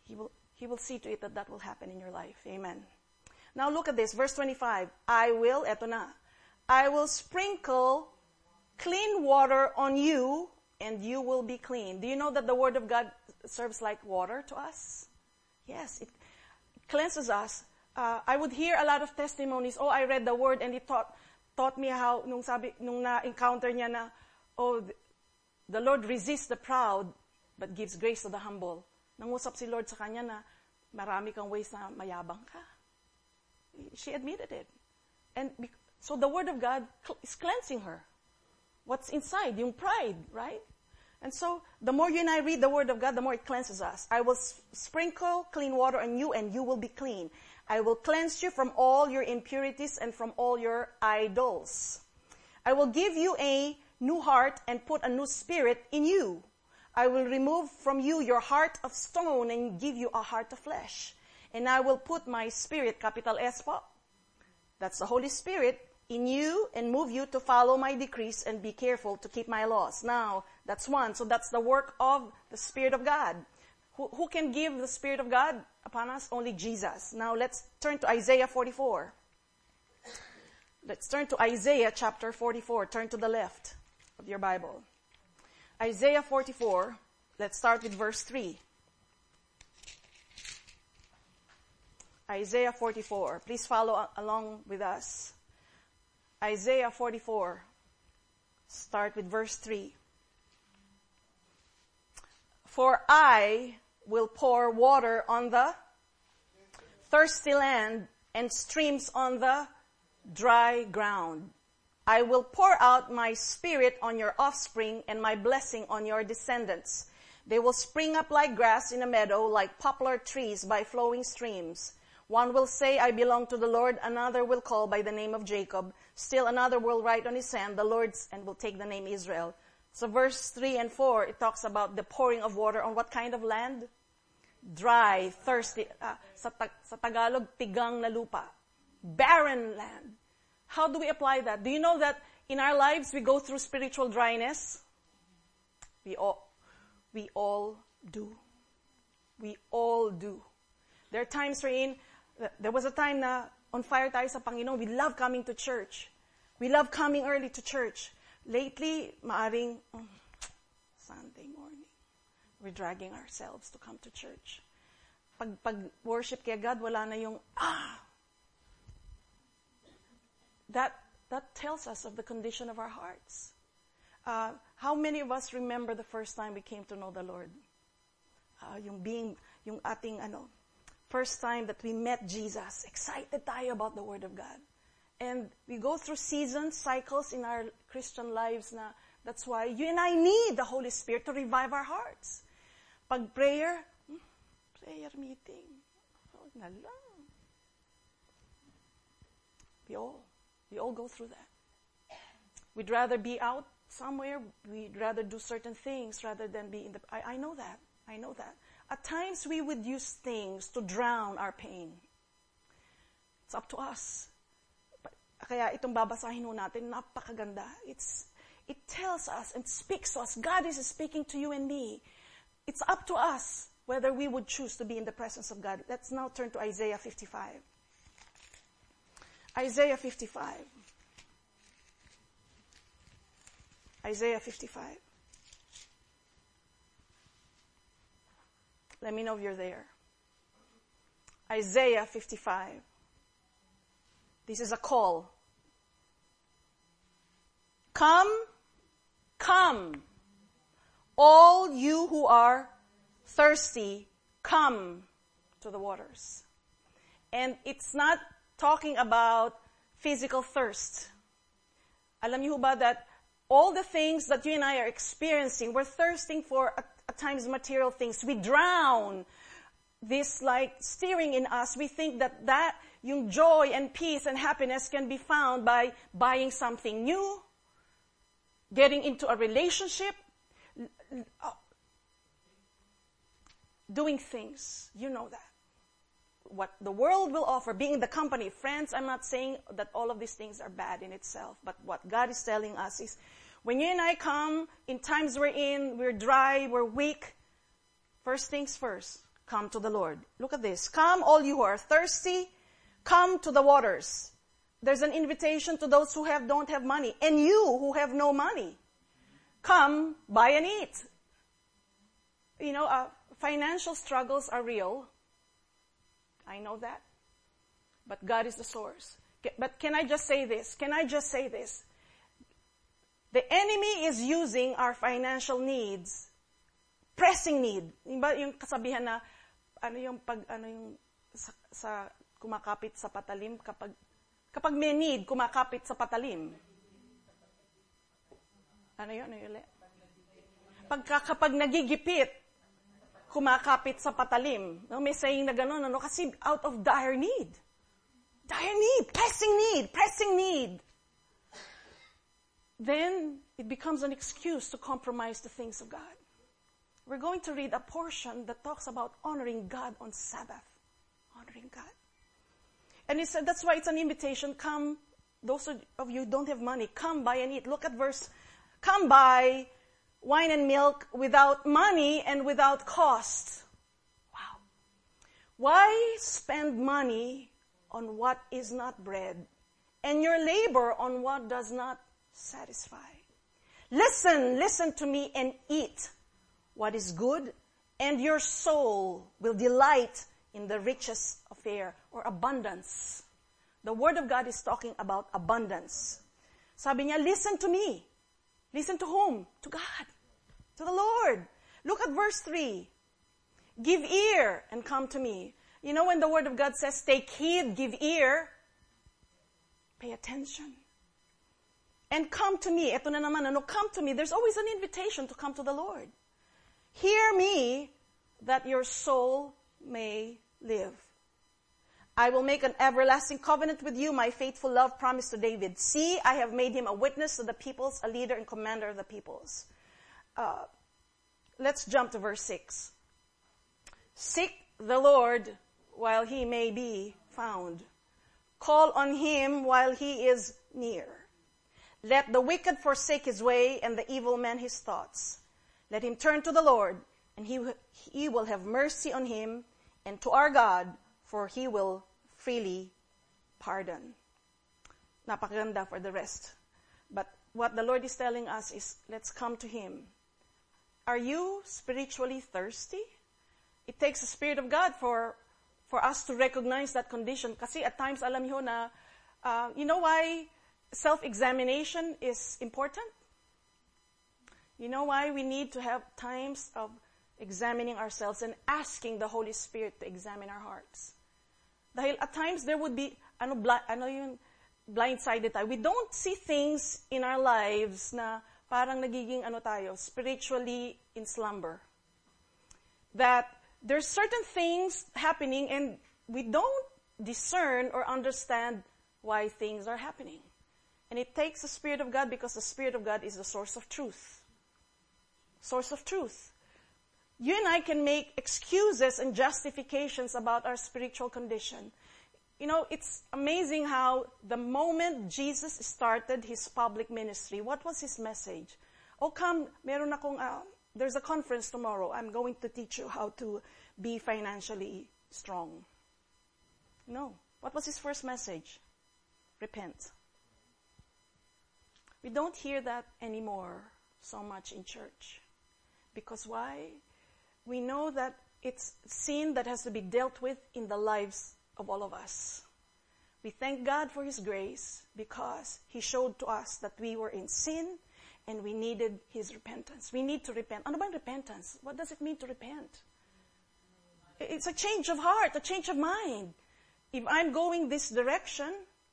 Speaker 1: He will, He will see to it that that will happen in your life. Amen. Now look at this, verse twenty-five. I will, eto na, I will sprinkle clean water on you, and you will be clean. Do you know that the Word of God serves like water to us? Yes, it cleanses us. Uh, I would hear a lot of testimonies. Oh, I read the Word and it taught taught me how, nung sabi, nung na-encounter niya na, oh, the Lord resists the proud, but gives grace to the humble. Nangusap si Lord sa kanya na, marami kang ways na mayabang ka. She admitted it. And so the Word of God is cleansing her. What's inside? Yung pride, right? And so, the more you and I read the Word of God, the more it cleanses us. I will sprinkle clean water on you, and you will be clean. I will cleanse you from all your impurities and from all your idols. I will give you a new heart and put a new spirit in you. I will remove from you your heart of stone and give you a heart of flesh. And I will put my spirit, capital S po, that's the Holy Spirit, in you and move you to follow my decrees and be careful to keep my laws. Now, that's one. So that's the work of the Spirit of God. Who, who can give the Spirit of God upon us? Only Jesus. Now let's turn to Isaiah forty-four. Let's turn to Isaiah chapter forty-four. Turn to the left of your Bible. Isaiah forty-four. Let's start with verse three. Isaiah forty-four. Please follow along with us. Isaiah forty-four. Start with verse three. For I will pour water on the thirsty land and streams on the dry ground. I will pour out my spirit on your offspring and my blessing on your descendants. They will spring up like grass in a meadow, like poplar trees by flowing streams. One will say, I belong to the Lord. Another will call by the name of Jacob. Still another will write on his hand, the Lord's, and will take the name Israel. So verse three and four, it talks about the pouring of water on what kind of land? Dry, thirsty, uh, sa, sa Tagalog, tigang na lupa. Barren land. How do we apply that? Do you know that in our lives we go through spiritual dryness? We all, we all do. We all do. There are times wherein, there was a time na on fire tayo sa Panginoon. We love coming to church. We love coming early to church. Lately, maaring, oh, Sunday morning, we're dragging ourselves to come to church. Pag, pag worship kay God, wala na yung, ah! That, that tells us of the condition of our hearts. Uh, how many of us remember the first time we came to know the Lord? Uh, yung being, yung ating, ano, first time that we met Jesus, excited tayo about the Word of God. And we go through seasons, cycles in our Christian lives na that's why you and I need the Holy Spirit to revive our hearts. Pag prayer, hmm, prayer meeting, oh, na lang. We all, we all go through that. We'd rather be out somewhere, we'd rather do certain things rather than be in the, I, I know that, I know that. At times, we would use things to drown our pain. It's up to us. Kaya itong babasahin ho natin, napakaganda. It's, it tells us and speaks to us. God is speaking to you and me. It's up to us whether we would choose to be in the presence of God. Let's now turn to Isaiah fifty-five. Isaiah fifty-five. Isaiah fifty-five. Let me know if you're there. Isaiah fifty-five. This is a call. Come, come, all you who are thirsty, come to the waters. And it's not talking about physical thirst. Alam niyo ba that all the things that you and I are experiencing, we're thirsting for at, at times material things. We drown this like steering in us. We think that that yung joy and peace and happiness can be found by buying something new, getting into a relationship, doing things. You know that. What the world will offer, being in the company, friends, I'm not saying that all of these things are bad in itself, but what God is telling us is, when you and I come, in times we're in, we're dry, we're weak, first things first, come to the Lord. Look at this. Come, all you who are thirsty, come to the waters. There's an invitation to those who have don't have money. And you who have no money, come, buy and eat. You know, uh, financial struggles are real. I know that. But God is the source. But can I just say this? Can I just say this? The enemy is using our financial needs, pressing need. Yung ba yung kasabihan na, ano yung pag, ano yung sa, sa kumakapit sa patalim, kapag, kapag may need, kumakapit sa patalim. Ano yun? Ano yun? Pagka, kapag nagigipit, kumakapit sa patalim. No, may saying na gano'n, ano, kasi out of dire need. Dire need, pressing need, pressing need. Then, it becomes an excuse to compromise the things of God. We're going to read a portion that talks about honoring God on Sabbath. Honoring God. And it said, that's why it's an invitation. Come, those of you who don't have money, come buy and eat. Look at verse, come buy wine and milk without money and without cost. Wow. Why spend money on what is not bread and your labor on what does not satisfy? Listen, listen to me and eat what is good, and your soul will delight in the riches of fare or abundance. The Word of God is talking about abundance. Sabi niya, listen to me. Listen to whom? To God. To the Lord. Look at verse three. Give ear and come to me. You know when the Word of God says, take heed, give ear, pay attention. And come to me. Ito na naman, ano, come to me. There's always an invitation to come to the Lord. Hear me, that your soul may live. I will make an everlasting covenant with you, my faithful love promised to David. See, I have made him a witness to the peoples, a leader and commander of the peoples. Uh, let's jump to verse six. Seek the Lord while he may be found. Call on him while he is near. Let the wicked forsake his way and the evil man his thoughts. Let him turn to the Lord, and he, he will have mercy on him, and to our God, for he will freely pardon. Napakaganda for the rest. But what the Lord is telling us is, let's come to him. Are you spiritually thirsty? It takes the Spirit of God for for us to recognize that condition. Kasi at times, alam niyo na, uh, you know why self-examination is important? You know why we need to have times of examining ourselves and asking the Holy Spirit to examine our hearts. Dahil at times there would be, ano, bl- ano yung blindsided tayo. We don't see things in our lives na parang nagiging ano tayo, spiritually in slumber. That there's certain things happening and we don't discern or understand why things are happening. And it takes the Spirit of God because the Spirit of God is the source of truth. Source of truth. You and I can make excuses and justifications about our spiritual condition. You know, it's amazing how the moment Jesus started his public ministry, what was his message? Oh, come, meron akong, uh, there's a conference tomorrow. I'm going to teach you how to be financially strong. No. What was his first message? Repent. We don't hear that anymore so much in church. Because why? We know that it's sin that has to be dealt with in the lives of all of us. We thank God for his grace because he showed to us that we were in sin and we needed his repentance. We need to repent. Ano bang repentance? What does it mean to repent? It's a change of heart, a change of mind. If I'm going this direction,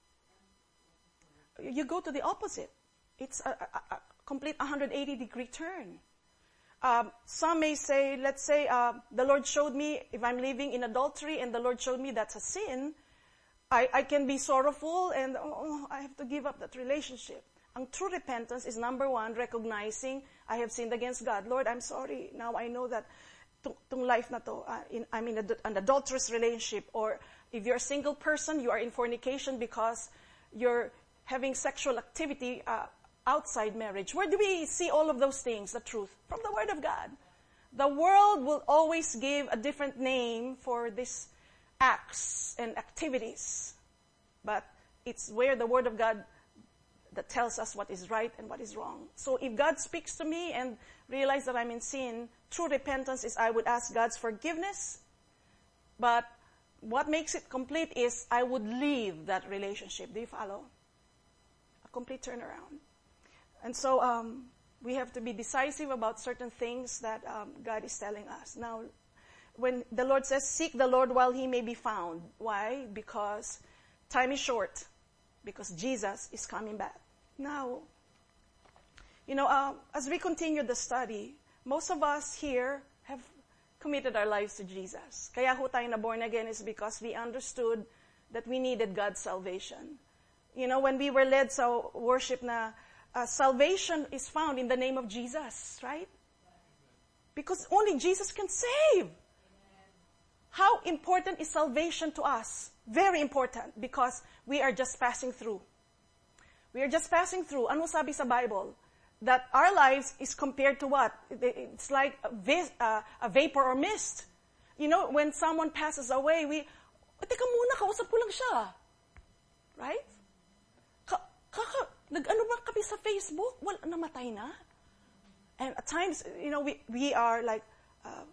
Speaker 1: you go to the opposite. It's a, a, a complete one hundred eighty degree turn. Um, some may say, let's say, uh, the Lord showed me, if I'm living in adultery and the Lord showed me that's a sin, I, I can be sorrowful and, oh, I have to give up that relationship. Ang true repentance is, number one, recognizing I have sinned against God. Lord, I'm sorry. Now I know that tong life na to, uh, in, I'm in a, an adulterous relationship. Or if you're a single person, you are in fornication because you're having sexual activity uh, outside marriage. Where do we see all of those things, the truth? From the Word of God. The world will always give a different name for these acts and activities. But it's where the Word of God that tells us what is right and what is wrong. So if God speaks to me and realize that I'm in sin, true repentance is I would ask God's forgiveness. But what makes it complete is I would leave that relationship. Do you follow? A complete turnaround. And so um, we have to be decisive about certain things that um, God is telling us. Now, when the Lord says, seek the Lord while He may be found. Why? Because time is short. Because Jesus is coming back. Now, you know, uh, as we continue the study, most of us here have committed our lives to Jesus. Kaya ho tayo na born again is because we understood that we needed God's salvation. You know, when we were led sa worship na uh, salvation is found in the name of Jesus, right? Because only Jesus can save. How important is salvation to us? Very important, because we are just passing through. We are just passing through. Ano sabi sa Bible? That our lives is compared to what? It's like a, vis, uh, a vapor or mist. You know, when someone passes away, we, oh, teka muna, kausap ko lang siya. Right? Ka, kaka, nag-ano ba kami sa Facebook? Well, namatay na. And at times, you know, we, we are like, uh,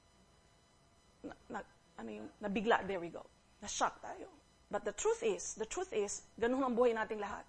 Speaker 1: na, na, ano yung, nabigla, there we go. Na-shock tayo. But the truth is, the truth is, ganun ang buhay nating lahat.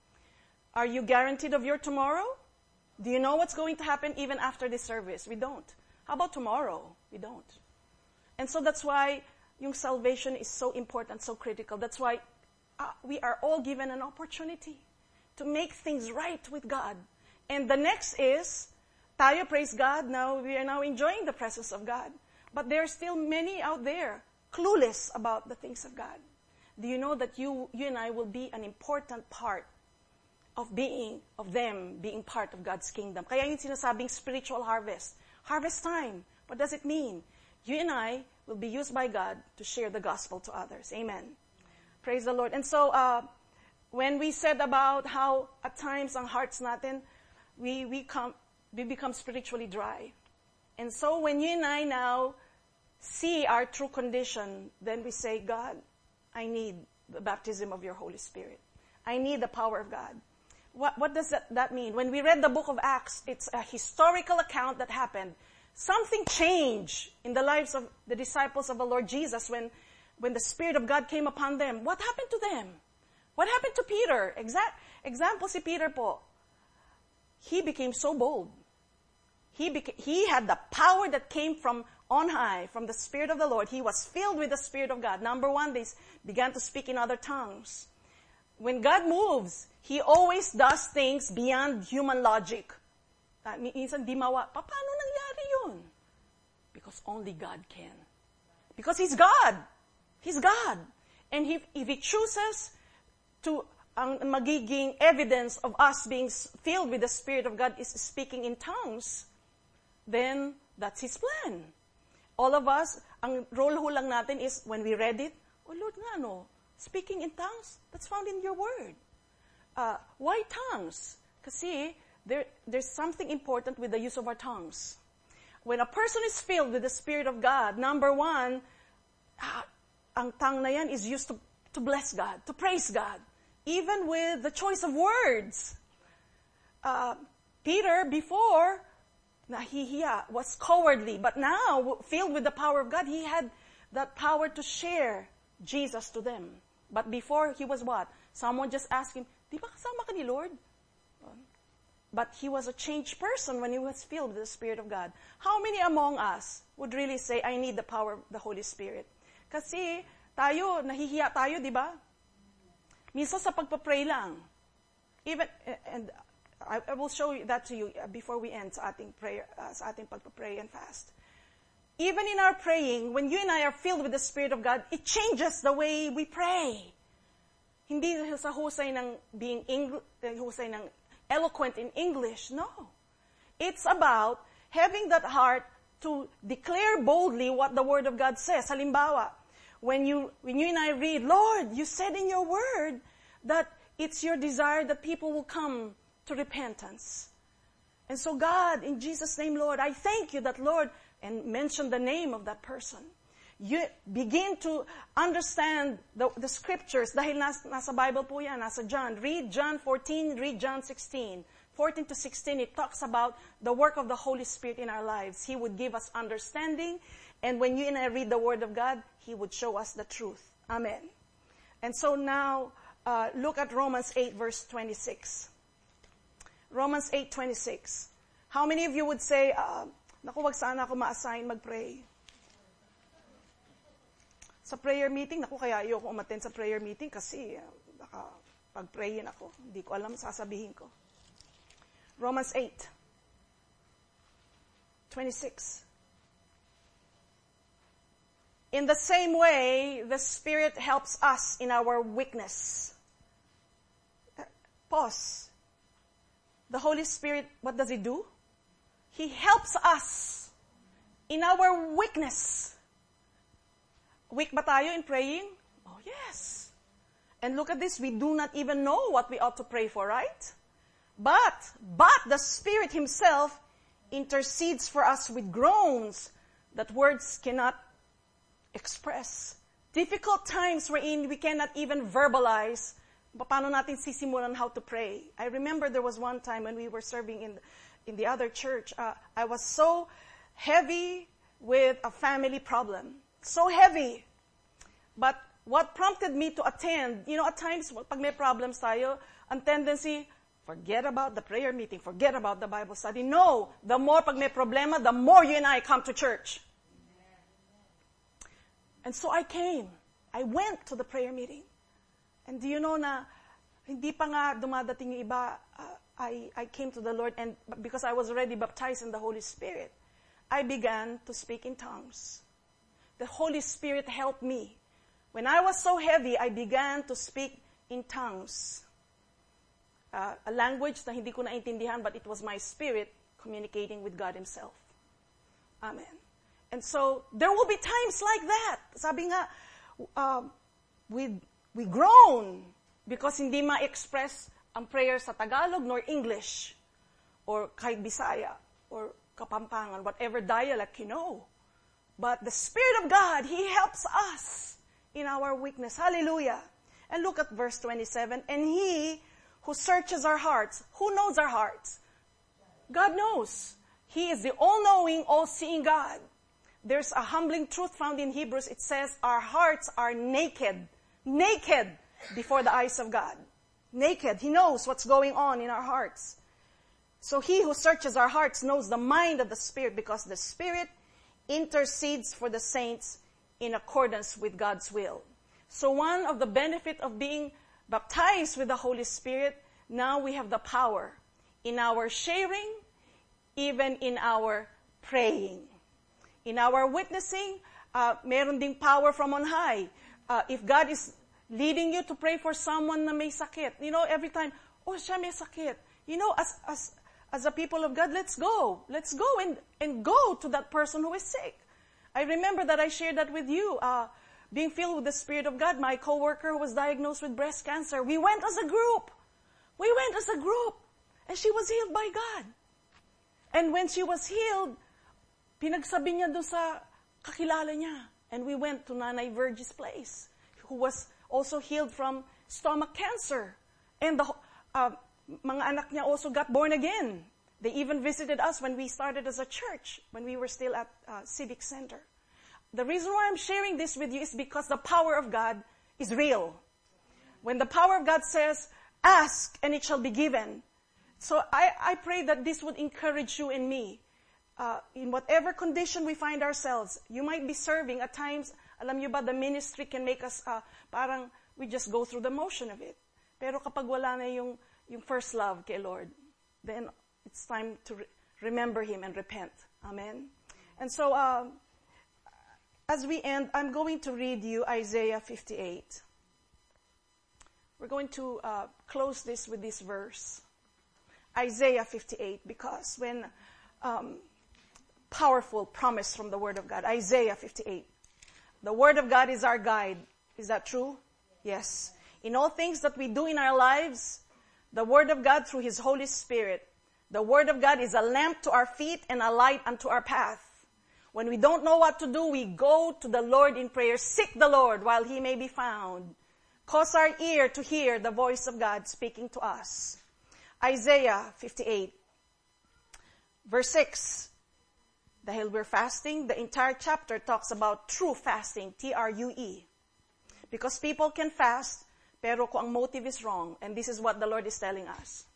Speaker 1: Are you guaranteed of your tomorrow? Do you know what's going to happen even after this service? We don't. How about tomorrow? We don't. And so that's why yung salvation is so important, so critical. That's why uh, we are all given an opportunity to make things right with God. And the next is, tayo, praise God, now we are now enjoying the presence of God. But there are still many out there clueless about the things of God. Do you know that you, you and I will be an important part of being, of them being part of God's kingdom? Kaya yung sinasabing spiritual harvest. Harvest time. What does it mean? You and I will be used by God to share the gospel to others. Amen. Praise the Lord. And so, uh, when we said about how at times ang hearts natin, we, we, come, we become spiritually dry. And so when you and I now see our true condition, then we say, God, I need the baptism of your Holy Spirit. I need the power of God. What, what does that, that mean? When we read the book of Acts, it's a historical account that happened. Something changed in the lives of the disciples of the Lord Jesus when, when the Spirit of God came upon them. What happened to them? What happened to Peter? Exact, example si Peter po. He became so bold. He, beca- he had the power that came from on high, from the Spirit of the Lord. He was filled with the Spirit of God. Number one, they began to speak in other tongues. When God moves, He always does things beyond human logic. Uh, minsan di mawa, paano nangyari yun? Because only God can. Because He's God. He's God. And if, if He chooses to, ang magiging evidence of us being filled with the Spirit of God is speaking in tongues, then that's His plan. All of us, ang role ho lang natin is when we read it, oh Lord nga no, speaking in tongues, that's found in your word. Uh, why tongues? Kasi there, there's something important with the use of our tongues. When a person is filled with the Spirit of God, number one, uh, ang tongue na yan is used to, to bless God, to praise God, even with the choice of words. Uh, Peter, before, na he, he uh, was cowardly, but now, filled with the power of God, he had that power to share Jesus to them. But before, he was what? Someone just asked him, di ba kasama ka ni Lord? But he was a changed person when he was filled with the Spirit of God. How many among us would really say, I need the power of the Holy Spirit? Kasi tayo, nahihiya tayo, di ba? Minsan sa pagpapray lang. Even, and I, I will show you that to you before we end sa ating prayer, uh, sa ating pagpapray and fast. Even in our praying, when you and I are filled with the Spirit of God, it changes the way we pray. Hindi sa husay ng being Eng- husay ng eloquent in English. No. It's about having that heart to declare boldly what the Word of God says. Halimbawa, when you, when you and I read, Lord, you said in your Word that it's your desire that people will come to repentance. And so God, in Jesus' name, Lord, I thank you that, Lord, and mention the name of that person. You begin to understand the, the scriptures dahil nas, nasa Bible po yan, nasa John. Read John fourteen, read John sixteen. fourteen to sixteen, it talks about the work of the Holy Spirit in our lives. He would give us understanding, and when you and I read the Word of God, He would show us the truth. Amen. And so now, uh, look at Romans eight, verse twenty-six. Romans eight, twenty-six. How many of you would say, uh, naku, wag sana ako ma-assign mag-pray? Sa prayer meeting, naku, kaya ayoko umattend sa prayer meeting kasi uh, baka pag-prayin ako. Hindi ko alam sasabihin ko. Romans eight, twenty-six. In the same way, the Spirit helps us in our weakness. Pause. The Holy Spirit, what does He do? He helps us in our weakness. Weak ba tayo in praying? Oh, yes. And look at this, we do not even know what we ought to pray for, right? But, but the Spirit Himself intercedes for us with groans that words cannot express. Difficult times wherein we cannot even verbalize paano natin sisimulan how to pray. I remember there was one time when we were serving in, in the other church, uh, I was so heavy with a family problem. So heavy. But what prompted me to attend, you know, at times, pag may problems tayo, ang tendency, forget about the prayer meeting, forget about the Bible study. No, the more pag may problema, the more you and I come to church. And so I came. I went to the prayer meeting. And do you know na, hindi pa nga dumadating yung iba, uh, I, I came to the Lord, and because I was already baptized in the Holy Spirit, I began to speak in tongues. The Holy Spirit helped me. When I was so heavy, I began to speak in tongues. Uh, a language na hindi ko naintindihan, but it was my spirit communicating with God Himself. Amen. And so, there will be times like that. Sabi nga, uh, we, we groan because hindi ma-express ang prayer sa Tagalog nor English or kahit Bisaya or Kapampangan, whatever dialect you know. But the Spirit of God, He helps us in our weakness. Hallelujah. And look at verse twenty-seven. And He who searches our hearts, who knows our hearts? God knows. He is the all-knowing, all-seeing God. There's a humbling truth found in Hebrews. It says, our hearts are naked. Naked before the eyes of God. Naked. He knows what's going on in our hearts. So He who searches our hearts knows the mind of the Spirit, because the Spirit intercedes for the saints in accordance with God's will. So one of the benefits of being baptized with the Holy Spirit, now we have the power in our sharing, even in our praying. In our witnessing, uh, meron ding power from on high. Uh, if God is leading you to pray for someone na may sakit, you know, every time, oh, siya may sakit. You know, as, as, as a people of God, let's go. Let's go and, and go to that person who is sick. I remember that I shared that with you, uh, being filled with the Spirit of God. My coworker who was diagnosed with breast cancer, we went as a group. We went as a group. And she was healed by God. And when she was healed, pinagsabi niya doon sa kakilala niya. And we went to Nanay Virgie's place, who was also healed from stomach cancer. And the uh, mga anak niya also got born again. They even visited us when we started as a church, when we were still at uh, Civic Center. The reason why I'm sharing this with you is because the power of God is real. When the power of God says, ask and it shall be given. So I, I pray that this would encourage you and me. Uh, in whatever condition we find ourselves, you might be serving at times, alam niyo ba, the ministry can make us, uh, parang we just go through the motion of it. Pero kapag wala na yung, yung first love kay Lord, then it's time to re- remember Him and repent. Amen? And so, uh, as we end, I'm going to read you Isaiah fifty-eight. We're going to uh, close this with this verse. Isaiah fifty-eight, because when um, powerful promise from the Word of God. Isaiah fifty-eight. The Word of God is our guide. Is that true? Yes. In all things that we do in our lives, the Word of God through His Holy Spirit, the Word of God is a lamp to our feet and a light unto our path. When we don't know what to do, we go to the Lord in prayer. Seek the Lord while He may be found. Cause our ear to hear the voice of God speaking to us. Isaiah fifty-eight, verse six. Dahil we're fasting, the entire chapter talks about true fasting, T R U E. Because people can fast, pero kung ang motive is wrong, and this is what the Lord is telling us.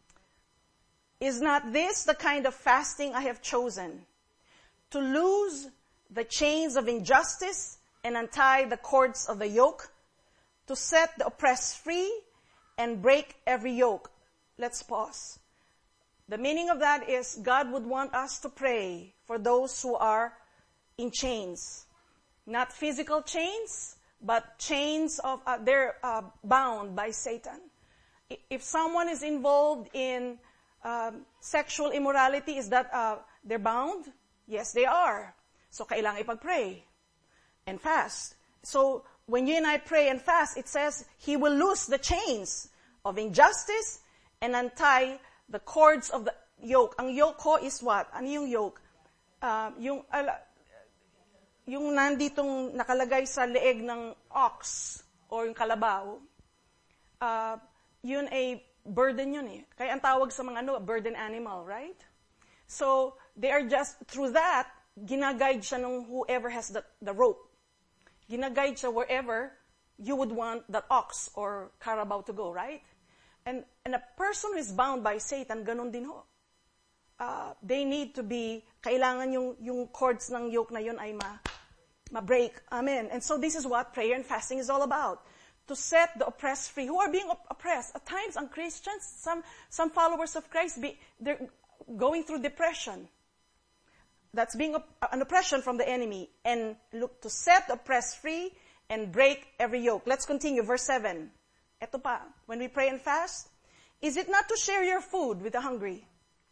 Speaker 1: Is not this the kind of fasting I have chosen? To loose the chains of injustice and untie the cords of the yoke? To set the oppressed free and break every yoke? Let's pause. The meaning of that is God would want us to pray for those who are in chains. Not physical chains, but chains of, uh, they're uh, bound by Satan. If someone is involved in um, sexual immorality, is that uh, they're bound? Yes, they are. So kailangan ipag-pray and fast. So when you and I pray and fast, it says He will loose the chains of injustice and untie the cords of the yoke. Ang yoke ko is what? Ano yung yoke? Uh, yung, uh, yung nanditong nakalagay sa leeg ng ox or yung kalabaw. Uh, yun ay burden yun eh. Kaya ang tawag sa mga ano, burden animal, right? So, they are just, through that, ginaguide siya ng whoever has the, the rope. Ginaguide siya wherever you would want that ox or carabao to go, right? And, and a person who is bound by Satan, ganun din ho. Uh, they need to be, kailangan yung, yung cords ng yoke na yun ay ma, ma-break. Amen. And so this is what prayer and fasting is all about. To set the oppressed free. Who are being op- oppressed? At times, ang Christians, some, some followers of Christ, be, they're going through depression. That's being op- an oppression from the enemy. And look, to set the oppressed free and break every yoke. Let's continue. Verse seven. Eto pa. When we pray and fast, is it not to share your food with the hungry?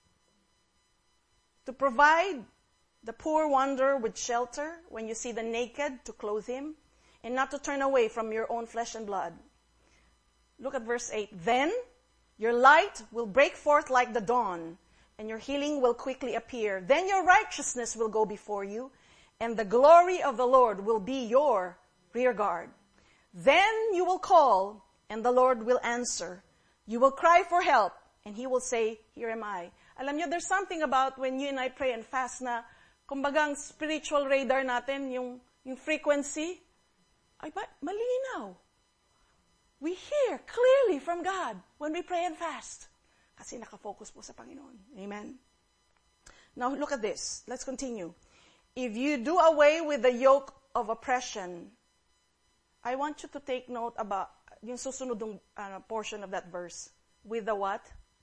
Speaker 1: To provide the poor wanderer with shelter when you see the naked, to clothe him, and not to turn away from your own flesh and blood. Look at verse eight. Then your light will break forth like the dawn, and your healing will quickly appear. Then your righteousness will go before you, and the glory of the Lord will be your rear guard. Then you will call, and the Lord will answer. You will cry for help, and He will say, here am I. Alam niyo, there's something about when you and I pray and fast na, kumbagang spiritual radar natin, yung, yung frequency, ay ba, malinaw. We hear clearly from God when we pray and fast. Kasi nakafocus po sa Panginoon. Amen. Now look at this. Let's continue. If you do away with the yoke of oppression, I want you to take note about yung susunodong uh, portion of that verse. With the what?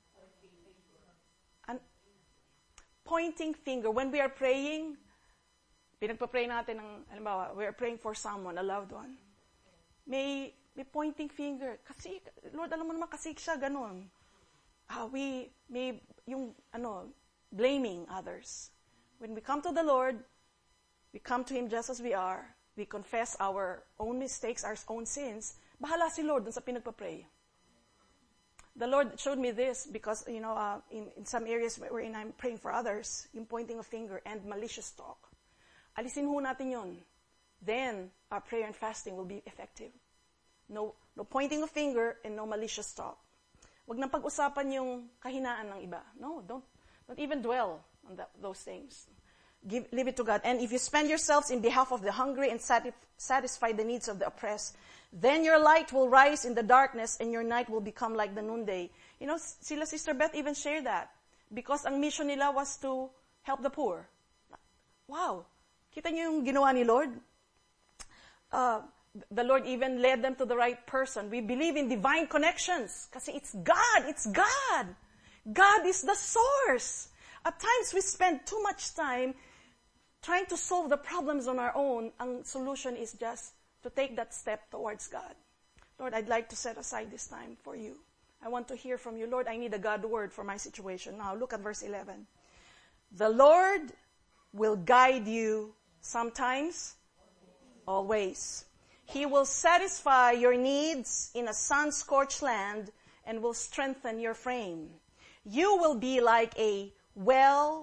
Speaker 1: An pointing finger. When we are praying, pinagpa-pray natin ng, halimbawa, we are praying for someone, a loved one. May, may pointing finger. Kasi, Lord, alam mo naman kasi siya, ganun. Uh, we may, yung, ano, blaming others. When we come to the Lord, we come to Him just as we are. We confess our own mistakes, our own sins. Bahala si Lord dun sa pinagpa-pray. The Lord showed me this because, you know, uh, in, in some areas wherein I'm praying for others, yung pointing a finger and malicious talk. Alisin ho natin yun. Then, our prayer and fasting will be effective. No, no pointing a finger and no malicious talk. Wag nang pag-usapan yung kahinaan ng iba. No, don't, don't even dwell on that, those things. Give, leave it to God. And if you spend yourselves in behalf of the hungry and satisf- satisfy the needs of the oppressed, then your light will rise in the darkness and your night will become like the noonday. You know, sila Sister Beth even shared that. Because ang mission nila was to help the poor. Wow. Kita niyo yung ginawa ni Lord? Uh, the Lord even led them to the right person. We believe in divine connections. Kasi it's God. It's God. God is the source. At times we spend too much time trying to solve the problems on our own. Ang solution is just to take that step towards God. Lord, I'd like to set aside this time for you. I want to hear from you. Lord, I need a God word for my situation. Now, look at verse eleven. The Lord will guide you sometimes, always. He will satisfy your needs in a sun-scorched land and will strengthen your frame. You will be like a well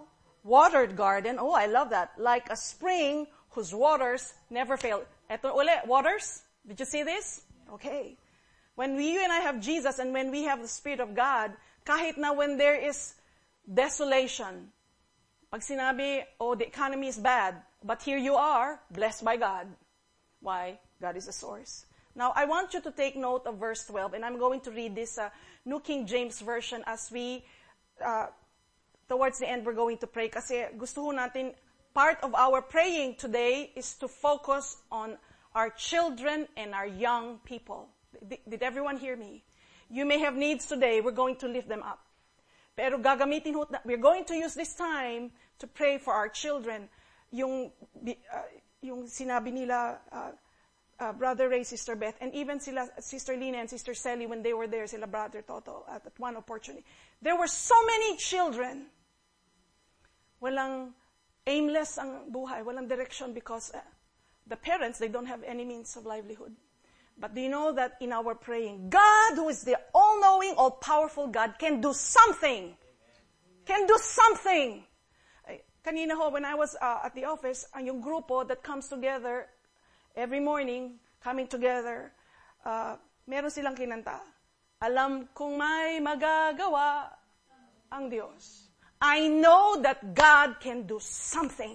Speaker 1: watered garden. Oh, I love that. Like a spring whose waters never fail. Eto uli, waters. Did you see this? Okay. When we, you and I have Jesus and when we have the Spirit of God, kahit na when there is desolation, pag sinabi, oh, the economy is bad, but here you are, blessed by God. Why? God is the source. Now, I want you to take note of verse twelve, and I'm going to read this uh, New King James Version as we, uh, towards the end, we're going to pray. Kasi gusto ho natin, part of our praying today is to focus on our children and our young people. Did, did everyone hear me? You may have needs today. We're going to lift them up. Pero gagamitin ho, we're going to use this time to pray for our children. Yung, uh, yung sinabi nila, uh, uh, Brother Ray, Sister Beth, and even sila, Sister Lina and Sister Sally when they were there, sila Brother Toto, at, at one opportunity. There were so many children. Walang aimless ang buhay, walang direction because uh, the parents, they don't have any means of livelihood. But do you know that in our praying, God, who is the all-knowing, all-powerful God, can do something. Can do something. Kanina ho, when I was uh, at the office, ang yung grupo that comes together every morning, coming together, uh, meron silang kinanta. Alam kong may magagawa ang Diyos. I know that God can do something.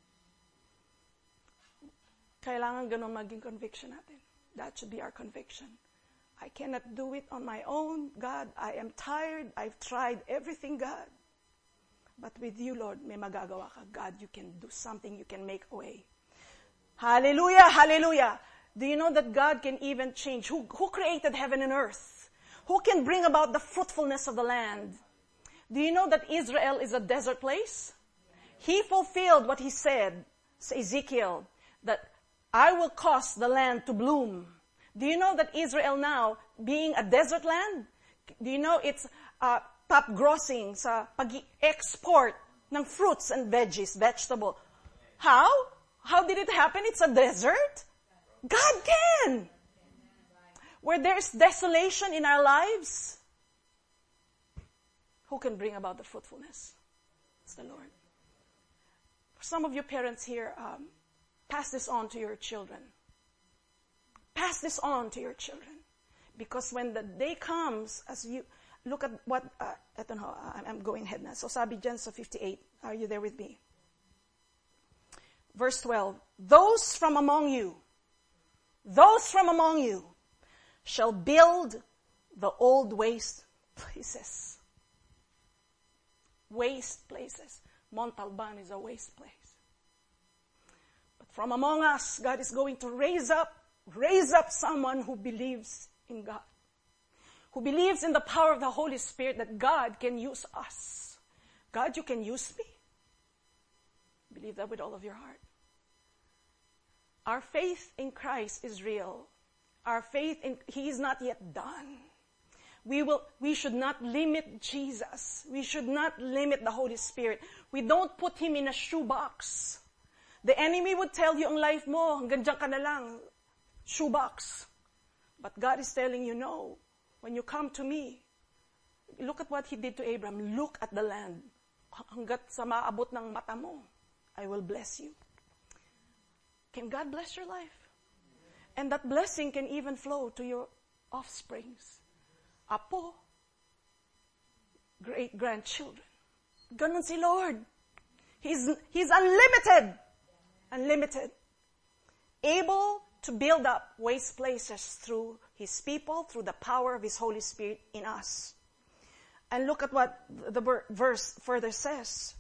Speaker 1: Kailangan ganun maging conviction natin. That should be our conviction. I cannot do it on my own. God, I am tired. I've tried everything, God. But with you, Lord, may magagawa ka. God, you can do something. You can make a way. Hallelujah, hallelujah. Do you know that God can even change? Who, who created heaven and earth? Who can bring about the fruitfulness of the land? Do you know that Israel is a desert place? He fulfilled what he said to Ezekiel, that I will cause the land to bloom. Do you know that Israel now, being a desert land, do you know it's uh, top grossing sa pag-export ng fruits and veggies, vegetable. How? How did it happen? It's a desert? God can! Where there's desolation in our lives, who can bring about the fruitfulness? It's the Lord. For some of you parents here, um, pass this on to your children. Pass this on to your children. Because when the day comes, as you look at what, uh, eto no, I'm going ahead na. So sabi dyan sa fifty-eight, are you there with me? Verse twelve, those from among you, those from among you shall build the old waste places. Waste places. Montalban is a waste place. From among us, God is going to raise up, raise up someone who believes in God. Who believes in the power of the Holy Spirit that God can use us. God, you can use me. Believe that with all of your heart. Our faith in Christ is real. Our faith in, He is not yet done. We will, we should not limit Jesus. We should not limit the Holy Spirit. We don't put Him in a shoebox. The enemy would tell you ang life mo, hanggang dyan ka na lang, shoebox. But God is telling you, no. When you come to me, look at what He did to Abraham. Look at the land. Hanggat sa maabot ng mata mo, I will bless you. Can God bless your life? And that blessing can even flow to your offsprings. Apo, great grandchildren. Ganon si Lord. He's, He's unlimited. Unlimited. Able to build up waste places through His people, through the power of His Holy Spirit in us. And look at what the verse further says.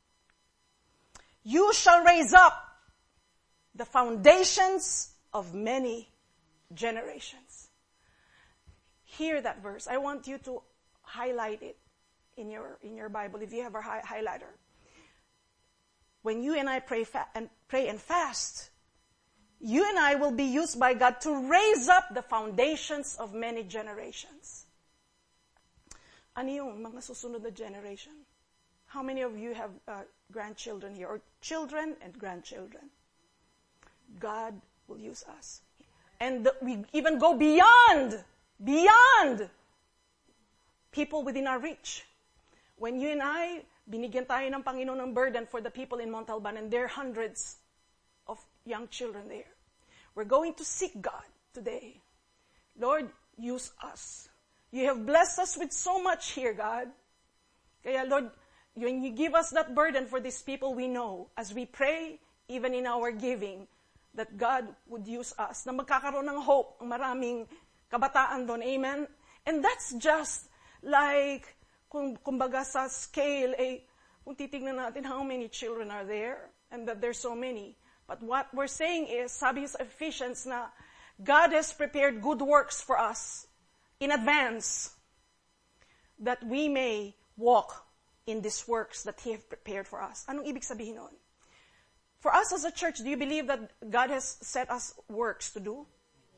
Speaker 1: You shall raise up the foundations of many generations. Hear that verse. I want you to highlight it in your, in your Bible if you have a hi- highlighter. When you and I pray fa- and pray and fast, you and I will be used by God to raise up the foundations of many generations. Ano yung mga susunod na generation? How many of you have uh, grandchildren here, or children and grandchildren? God will use us. And the, we even go beyond, beyond people within our reach. When you and I, binigyan tayo ng Panginoon ng burden for the people in Montalban, and there are hundreds of young children there. We're going to seek God today. Lord, use us. You have blessed us with so much here, God. Kaya Lord, when you give us that burden for these people, we know, as we pray, even in our giving, that God would use us, na magkakaroon ng hope, ang maraming kabataan doon. Amen? And that's just like, kung kumbaga sa scale, eh, kung titignan natin how many children are there, and that there's so many. But what we're saying is, sabi sa Ephesians na, God has prepared good works for us in advance, that we may walk in these works that He has prepared for us. Anong ibig sabihin nun? For us as a church, do you believe that God has set us works to do?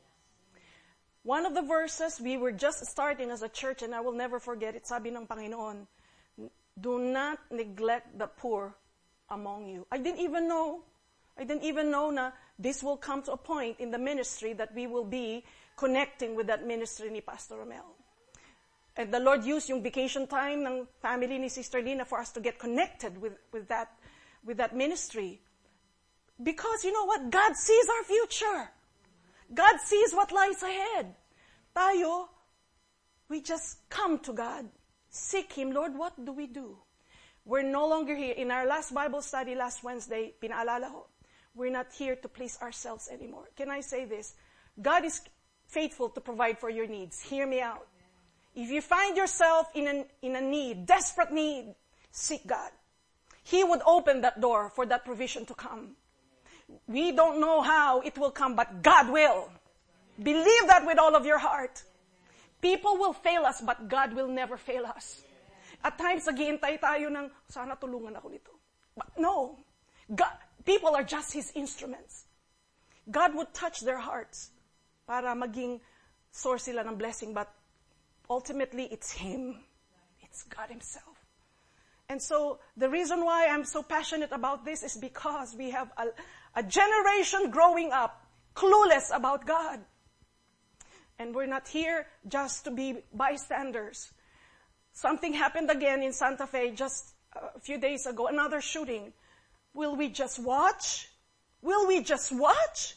Speaker 1: One of the verses, we were just starting as a church, and I will never forget it, sabi ng Panginoon, do not neglect the poor among you. I didn't even know, I didn't even know na this will come to a point in the ministry that we will be connecting with that ministry ni Pastor Romel. And the Lord used yung vacation time ng family ni Sister Lina for us to get connected with, with that, with that ministry. Because you know what? God sees our future. God sees what lies ahead. Tayo, we just come to God. Seek Him. Lord, what do we do? We're no longer here. In our last Bible study last Wednesday, pinaalala ko, we're not here to please ourselves anymore. Can I say this? God is faithful to provide for your needs. Hear me out. If you find yourself in a, in a need, desperate need, seek God. He would open that door for that provision to come. We don't know how it will come, but God will. Believe that with all of your heart. People will fail us, but God will never fail us. At times, naghihintay tayo ng, sana tulungan ako nito. But no. God, people are just His instruments. God would touch their hearts para maging source sila ng blessing, but ultimately, it's Him. It's God Himself. And so, the reason why I'm so passionate about this is because we have a, a generation growing up clueless about God. And we're not here just to be bystanders. Something happened again in Santa Fe just a few days ago, another shooting. Will we just watch? Will we just watch?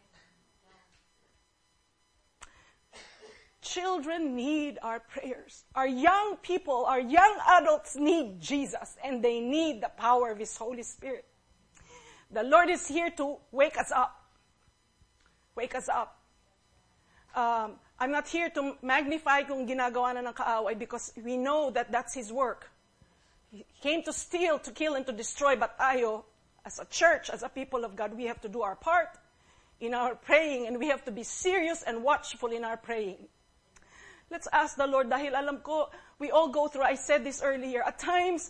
Speaker 1: Children need our prayers. Our young people, our young adults need Jesus, and they need the power of His Holy Spirit. The Lord is here to wake us up. Wake us up. Um, I'm not here to magnify kung ginagawa na ng kaaway, because we know that that's His work. He came to steal, to kill, and to destroy, but tayo, as a church, as a people of God, we have to do our part in our praying, and we have to be serious and watchful in our praying. Let's ask the Lord, dahil alam ko, we all go through, I said this earlier, at times,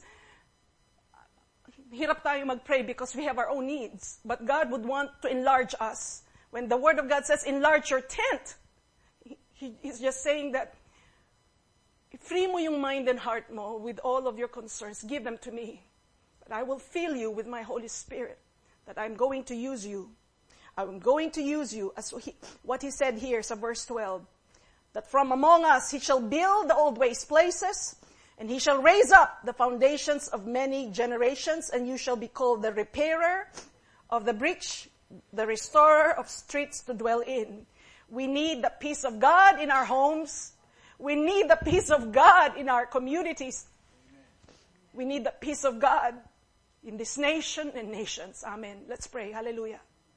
Speaker 1: hirap tayo mag-pray because we have our own needs. But God would want to enlarge us. When the Word of God says, enlarge your tent, he, he, He's just saying that, free mo yung mind and heart mo with all of your concerns. Give them to me. But I will fill you with my Holy Spirit. That I'm going to use you. I'm going to use you. As he, what He said here, sa verse twelve. That from among us He shall build the old waste places, and He shall raise up the foundations of many generations, and you shall be called the repairer of the breach, the restorer of streets to dwell in. We need the peace of God in our homes. We need the peace of God in our communities. We need the peace of God in this nation and nations. Amen. Let's pray. Hallelujah.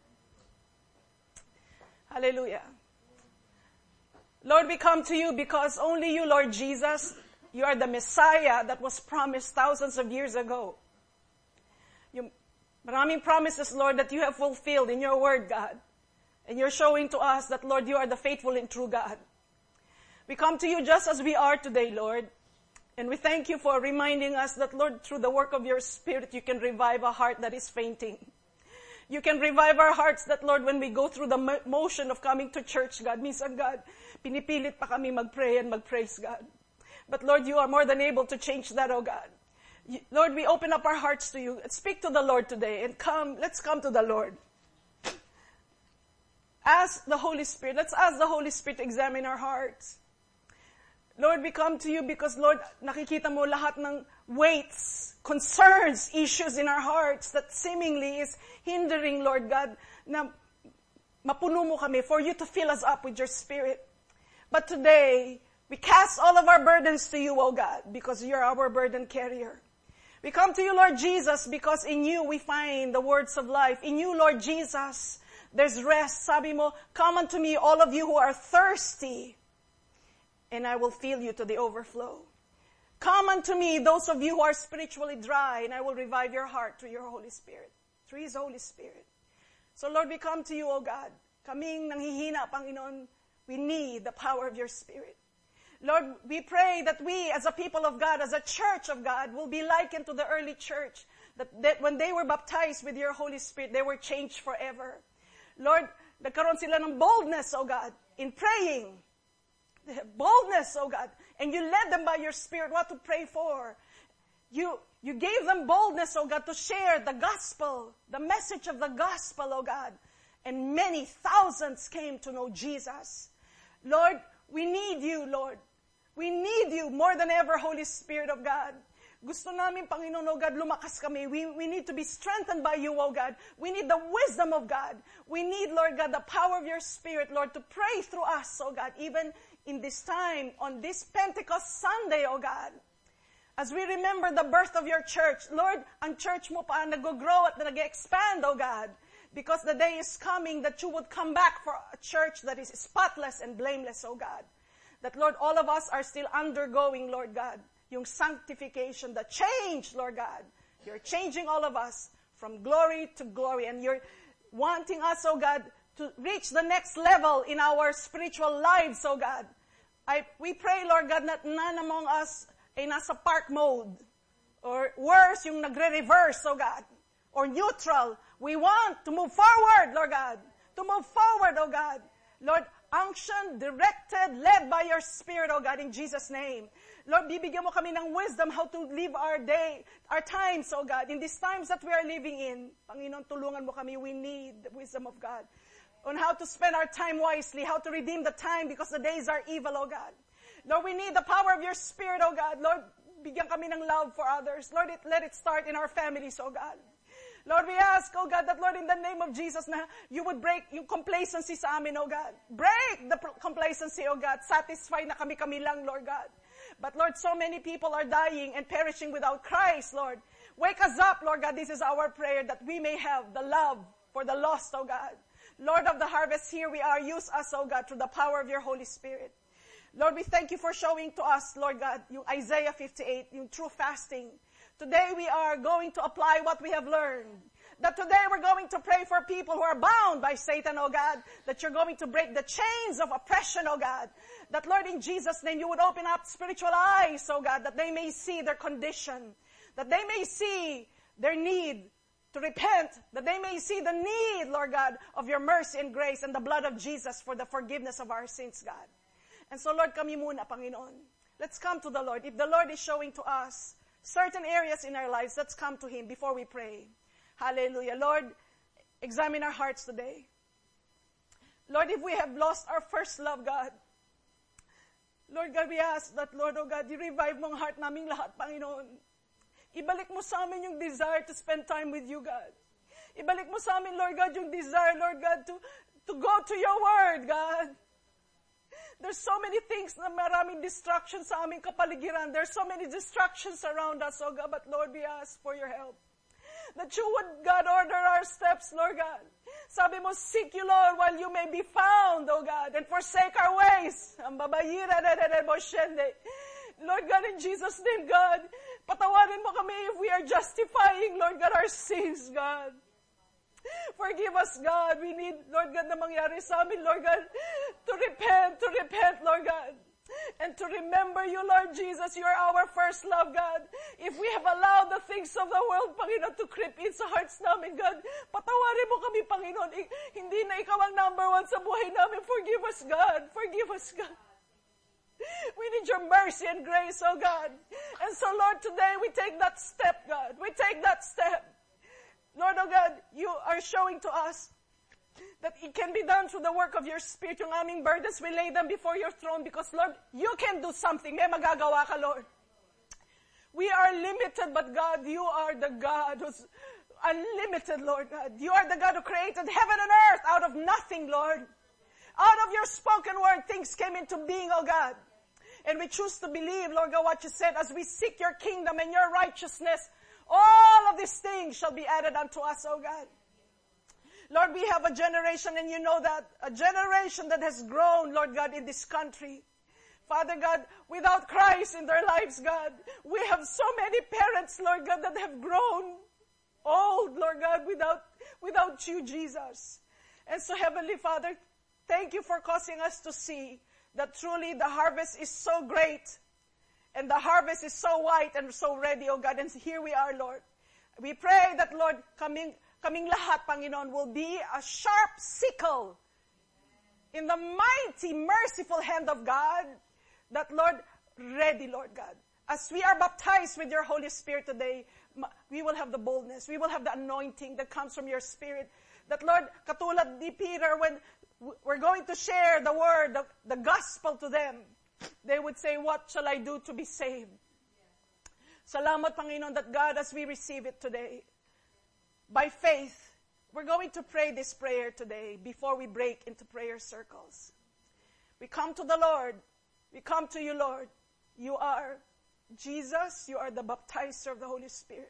Speaker 1: Hallelujah. Lord, we come to You because only You, Lord Jesus, You are the Messiah that was promised thousands of years ago. You, maraming promises, Lord, that You have fulfilled in Your word, God. And You're showing to us that, Lord, You are the faithful and true God. We come to You just as we are today, Lord. And we thank You for reminding us that, Lord, through the work of Your Spirit, You can revive a heart that is fainting. You can revive our hearts that, Lord, when we go through the motion of coming to church, God, minsan, God, pinipilit pa kami mag-pray and mag-praise, God. But, Lord, You are more than able to change that, oh God. You, Lord, we open up our hearts to You. Speak to the Lord today and come, let's come to the Lord. Ask the Holy Spirit. Let's ask the Holy Spirit to examine our hearts. Lord, we come to you because, Lord, nakikita mo lahat ng weights, concerns, issues in our hearts that seemingly is hindering, Lord God, na mapuno mo kami, for you to fill us up with your Spirit. But today, we cast all of our burdens to you, O God, because you're our burden carrier. We come to you, Lord Jesus, because in you we find the words of life. In you, Lord Jesus, there's rest. Sabi mo, come unto me, all of you who are thirsty, and I will fill you to the overflow. Come unto me, those of you who are spiritually dry, and I will revive your heart through your Holy Spirit, through His Holy Spirit. So Lord, we come to you, O God. Kaming nanghihina, Panginoon, we need the power of your Spirit. Lord, we pray that we as a people of God, as a church of God, will be likened to the early church, that, that when they were baptized with your Holy Spirit, they were changed forever. Lord, nagkaroon sila ng boldness, O God, in praying. Boldness, oh God. And you led them by your Spirit what to pray for. You, you gave them boldness, oh God, to share the gospel, the message of the gospel, oh God. And many thousands came to know Jesus. Lord, we need you, Lord. We need you more than ever, Holy Spirit of God. Gusto namin, Panginoon, oh God, lumakas kami. We, we need to be strengthened by you, oh God. We need the wisdom of God. We need, Lord God, the power of your Spirit, Lord, to pray through us, oh God, even in this time, on this Pentecost Sunday, oh God. As we remember the birth of your church, Lord, ang church mo pa nag-grow at nag-expand, oh God, because the day is coming that you would come back for a church that is spotless and blameless, oh God. That, Lord, all of us are still undergoing, Lord God, yung sanctification, the change, Lord God. You're changing all of us from glory to glory, and you're wanting us, oh God, to reach the next level in our spiritual lives, oh God. I, we pray, Lord God, that none among us ay nasa park mode, or worse, yung nagre-reverse, oh God, or neutral. We want to move forward, Lord God, to move forward, oh God. Lord, unction, directed, led by your Spirit, oh God, in Jesus' name. Lord, bibigyan mo kami ng wisdom how to live our day, our times, oh God. In these times that we are living in, Panginoon, tulungan mo kami. We need the wisdom of God on how to spend our time wisely, how to redeem the time because the days are evil, oh God. Lord, we need the power of your Spirit, oh God. Lord, bigyan kami ng love for others. Lord, it, let it start in our families, oh God. Lord, we ask, oh God, that Lord, in the name of Jesus, na you would break yung complacency sa amin, oh God. Break the complacency, oh God. Satisfy na kami-kami lang, Lord God. But Lord, so many people are dying and perishing without Christ, Lord. Wake us up, Lord God. This is our prayer, that we may have the love for the lost, oh God. Lord of the harvest, here we are. Use us, oh God, through the power of your Holy Spirit. Lord, we thank you for showing to us, Lord God, yung Isaiah fifty-eight, yung true fasting. Today we are going to apply what we have learned. That today we're going to pray for people who are bound by Satan, oh God. That you're going to break the chains of oppression, oh God. That, Lord, in Jesus' name, you would open up spiritual eyes, oh God, that they may see their condition. That they may see their need to repent. That they may see the need, Lord God, of your mercy and grace and the blood of Jesus for the forgiveness of our sins, God. And so, Lord, kami muna, Panginoon. Let's come to the Lord. If the Lord is showing to us certain areas in our lives, let's come to Him before we pray. Hallelujah. Lord, examine our hearts today. Lord, if we have lost our first love, God, Lord God, we ask that, Lord, oh God, you revive mong heart naming lahat, Panginoon. Ibalik mo sa amin yung desire to spend time with you, God. Ibalik mo sa amin, Lord God, yung desire, Lord God, to, to go to your word, God. There's so many things na maraming distractions sa aming kapaligiran. There's so many distractions around us, oh God, but Lord, we ask for your help. That you would, God, order our steps, Lord God. Sabi mo, seek you, Lord, while you may be found, oh God, and forsake our ways. Ang babayira na na Lord God, in Jesus' name, God, patawarin mo kami if we are justifying, Lord God, our sins, God. Forgive us, God. We need, Lord God, na mangyari sa amin, Lord God, to repent, to repent, Lord God. And to remember you, Lord Jesus, you are our first love, God. If we have allowed the things of the world, Panginoon, to creep in sa hearts namin, God, patawarin mo kami, Panginoon. I- hindi na ikaw ang number one sa buhay namin. Forgive us, God. Forgive us, God. We need your mercy and grace, oh God. And so, Lord, today we take that step, God. We take that step. Lord, oh God, you are showing to us that it can be done through the work of your Spirit. Yung aming burdens, we lay them before your throne because, Lord, you can do something. May magagawa ka, Lord. We are limited, but God, you are the God who's unlimited, Lord God. You are the God who created heaven and earth out of nothing, Lord. Out of your spoken word, things came into being, oh God. And we choose to believe, Lord God, what you said, as we seek your kingdom and your righteousness, all of these things shall be added unto us, oh God. Lord, we have a generation, and you know that, a generation that has grown, Lord God, in this country. Father God, without Christ in their lives, God, we have so many parents, Lord God, that have grown old, Lord God, without, without you, Jesus. And so, Heavenly Father, thank you for causing us to see that truly the harvest is so great, and the harvest is so white and so ready, oh God, and here we are, Lord. We pray that, Lord, coming, kaming lahat, Panginoon, will be a sharp sickle in the mighty, merciful hand of God, that, Lord, ready, Lord God. As we are baptized with your Holy Spirit today, we will have the boldness, we will have the anointing that comes from your Spirit. That, Lord, katulad ni Peter, when we're going to share the word, the, the gospel to them, they would say, what shall I do to be saved? Salamat, Panginoon, that God, as we receive it today, by faith, we're going to pray this prayer today before we break into prayer circles. We come to the Lord. We come to you, Lord. You are Jesus. You are the baptizer of the Holy Spirit.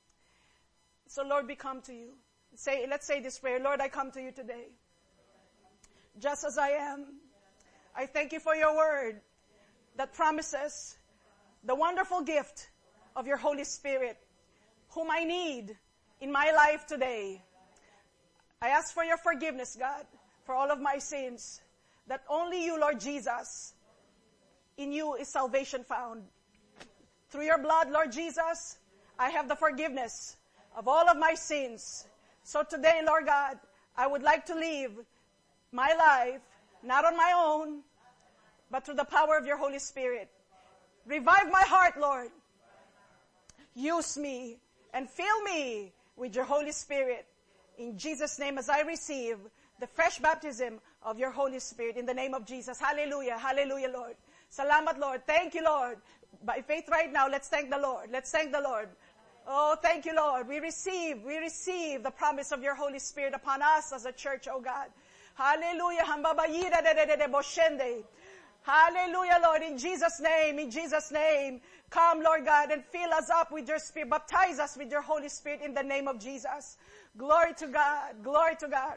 Speaker 1: So, Lord, we come to you. Say, let's say this prayer. Lord, I come to you today. Just as I am. I thank you for your word that promises the wonderful gift of your Holy Spirit, whom I need in my life today. I ask for your forgiveness, God, for all of my sins, that only you, Lord Jesus, in you is salvation found. Through your blood, Lord Jesus, I have the forgiveness of all of my sins. So today, Lord God, I would like to live my life, not on my own, but through the power of your Holy Spirit. Revive my heart, Lord. Use me and fill me with your Holy Spirit. In Jesus' name, as I receive the fresh baptism of your Holy Spirit, in the name of Jesus. Hallelujah, hallelujah, Lord. Salamat, Lord. Thank you, Lord. By faith right now, let's thank the Lord. Let's thank the Lord. Oh, thank you, Lord. We receive, we receive the promise of your Holy Spirit upon us as a church, oh God. Hallelujah. Hallelujah, Lord. In Jesus' name, in Jesus' name. Come, Lord God, and fill us up with your Spirit. Baptize us with your Holy Spirit in the name of Jesus. Glory to God. Glory to God.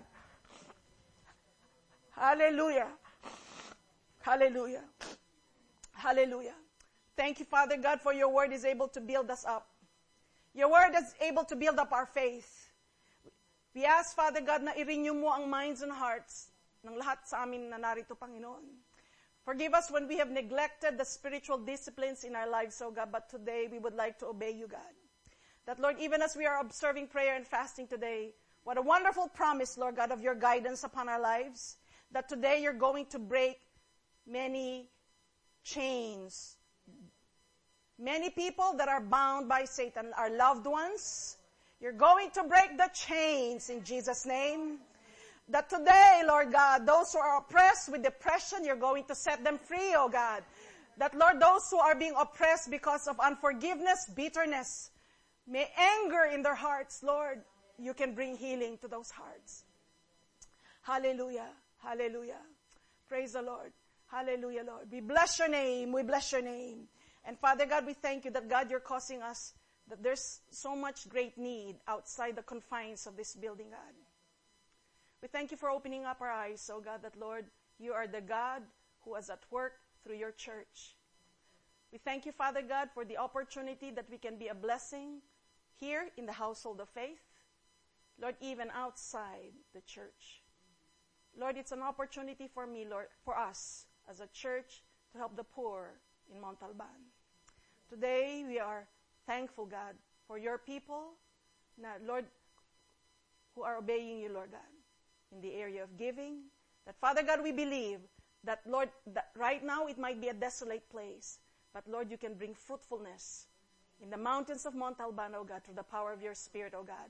Speaker 1: Hallelujah. Hallelujah. Hallelujah. Thank you, Father God, for your word is able to build us up. Your word is able to build up our faith. We ask, Father God, na i-renew mo ang minds and hearts ng lahat sa amin na narito, Panginoon. Forgive us when we have neglected the spiritual disciplines in our lives, oh God, but today we would like to obey you, God. That, Lord, even as we are observing prayer and fasting today, what a wonderful promise, Lord God, of your guidance upon our lives, that today you're going to break many chains. Many people that are bound by Satan, our loved ones, you're going to break the chains in Jesus' name. That today, Lord God, those who are oppressed with depression, you're going to set them free, oh God. That, Lord, those who are being oppressed because of unforgiveness, bitterness, may anger in their hearts, Lord, you can bring healing to those hearts. Hallelujah. Hallelujah. Praise the Lord. Hallelujah, Lord. We bless your name. We bless your name. And Father God, we thank you that, God, you're causing us, that there's so much great need outside the confines of this building, God. We thank you for opening up our eyes, oh God, that, Lord, you are the God who is at work through your church. We thank you, Father God, for the opportunity that we can be a blessing here in the household of faith. Lord, even outside the church. Lord, it's an opportunity for me, Lord, for us as a church to help the poor in Montalban. Today, we are thankful, God, for your people, na, Lord, who are obeying you, Lord God, in the area of giving. That, Father God, we believe that, Lord, that right now it might be a desolate place, but, Lord, you can bring fruitfulness in the mountains of Montalban, oh God, through the power of your Spirit, oh God.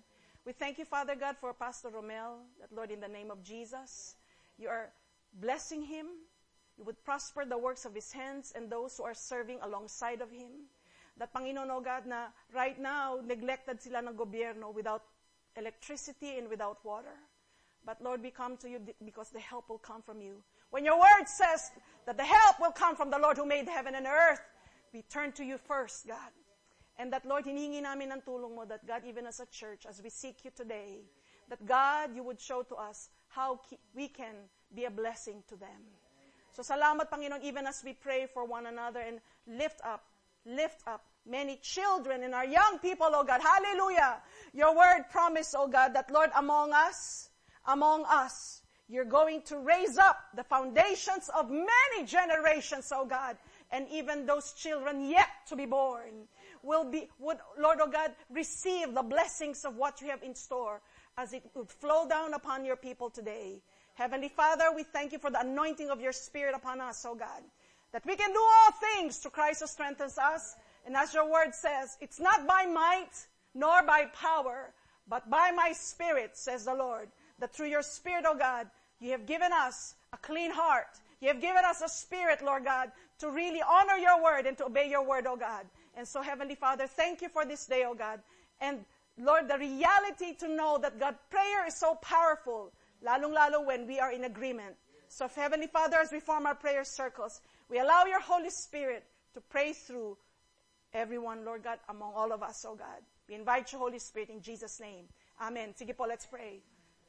Speaker 1: We thank you, Father God, for Pastor Romel, that Lord, in the name of Jesus, you are blessing him. You would prosper the works of his hands and those who are serving alongside of him. That Panginoon, O God, na right now, neglected sila ng gobyerno without electricity and without water. But Lord, we come to you because the help will come from you. When your word says that the help will come from the Lord who made heaven and earth, we turn to you first, God. And that, Lord, hinihingi namin ang tulong mo that, God, even as a church, as we seek you today, that, God, you would show to us how we can be a blessing to them. So salamat, Panginoon, even as we pray for one another and lift up, lift up many children and our young people, oh God. Hallelujah. Your word promised, oh God, that, Lord, among us, among us, you're going to raise up the foundations of many generations, oh God. And even those children yet to be born will be, would, Lord, oh God, receive the blessings of what you have in store as it would flow down upon your people today. Heavenly Father, we thank you for the anointing of your Spirit upon us, oh God, that we can do all things through Christ who strengthens us. And as your word says, it's not by might nor by power, but by my Spirit, says the Lord, that through your Spirit, oh God, you have given us a clean heart. You have given us a spirit, Lord God, to really honor your word and to obey your word, oh God. And so, Heavenly Father, thank you for this day, oh God. And Lord, the reality to know that, God, prayer is so powerful, lalong-lalo when we are in agreement. So, Heavenly Father, as we form our prayer circles, we allow your Holy Spirit to pray through everyone, Lord God, among all of us, oh God. We invite your Holy Spirit in Jesus' name. Amen. Sige po, let's pray.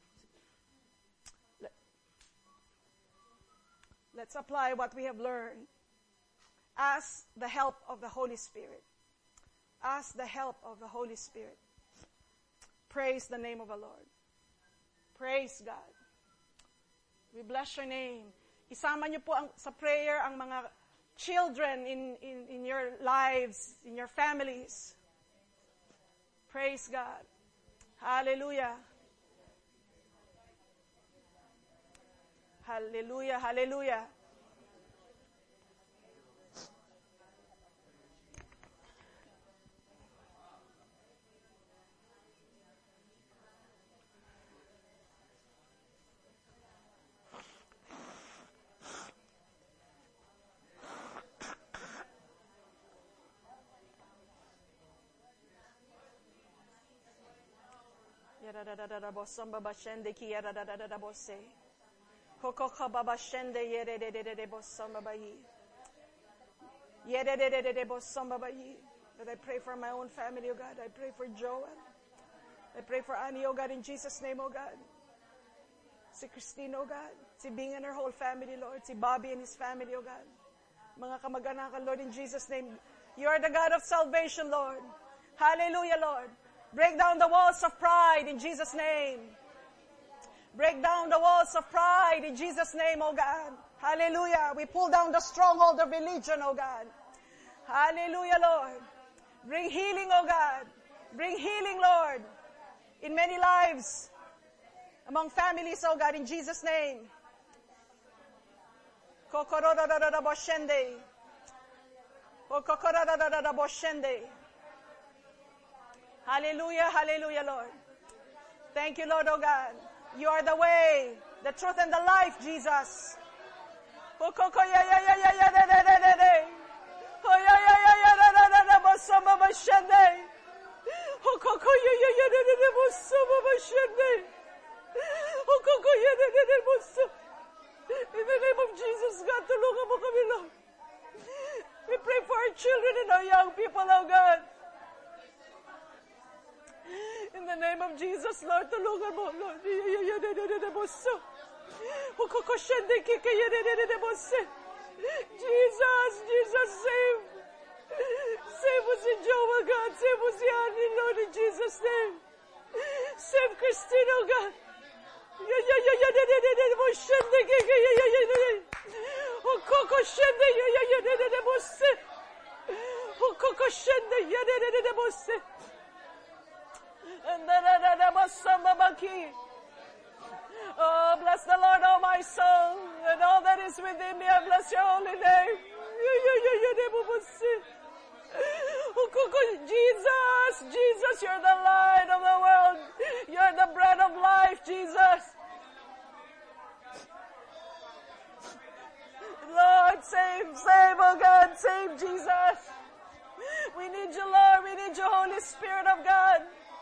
Speaker 1: Let's apply what we have learned. Ask the help of the Holy Spirit. Ask the help of the Holy Spirit. Praise the name of the Lord. Praise God. We bless your name. Isama niyo po ang, sa prayer ang mga children in, in, in your lives, in your families. Praise God. Hallelujah. Hallelujah, hallelujah. Yadadadada bosamba bashende ki yadadadada bosse. Hokoka baba shende yedededede bosamba bayi. Yedededede bosamba bayi. That I pray for my own family, oh God. I pray for Joel. I pray for Annie, oh God, in Jesus' name, oh God. Si Christine, oh God. Si Bing and her whole family, Lord. Si Bobby and his family, oh God. Mga kamag-anakan, Lord, in Jesus' name. You are the God of salvation, Lord. Hallelujah, Lord. Break down the walls of pride in Jesus' name. Break down the walls of pride in Jesus' name, oh God. Hallelujah. We pull down the stronghold of religion, oh God. Hallelujah, Lord. Bring healing, oh God. Bring healing, Lord, in many lives, among families, oh God, in Jesus' name. Kokorodadadaboshende. Kokorodadadaboshende. Hallelujah, hallelujah, Lord. Thank you, Lord, oh God. You are the way, the truth, and the life, Jesus. In the name of Jesus, God, tulungan mo kami, Lord. We pray for our children and our young people, oh God. In the name of Jesus, Lord, tulungan mo, Lord. Jesus, Jesus, save. Save us in Joel, God. Save us in Annie, Lord, in Jesus' name. Save Christine, oh God. Oh, bless the Lord, oh my soul, and all that is within me. I bless your holy name. Jesus, Jesus, you're the light of the world. Save, save, oh God, save Jesus. We need you, Lord. We need you, Holy Spirit of God.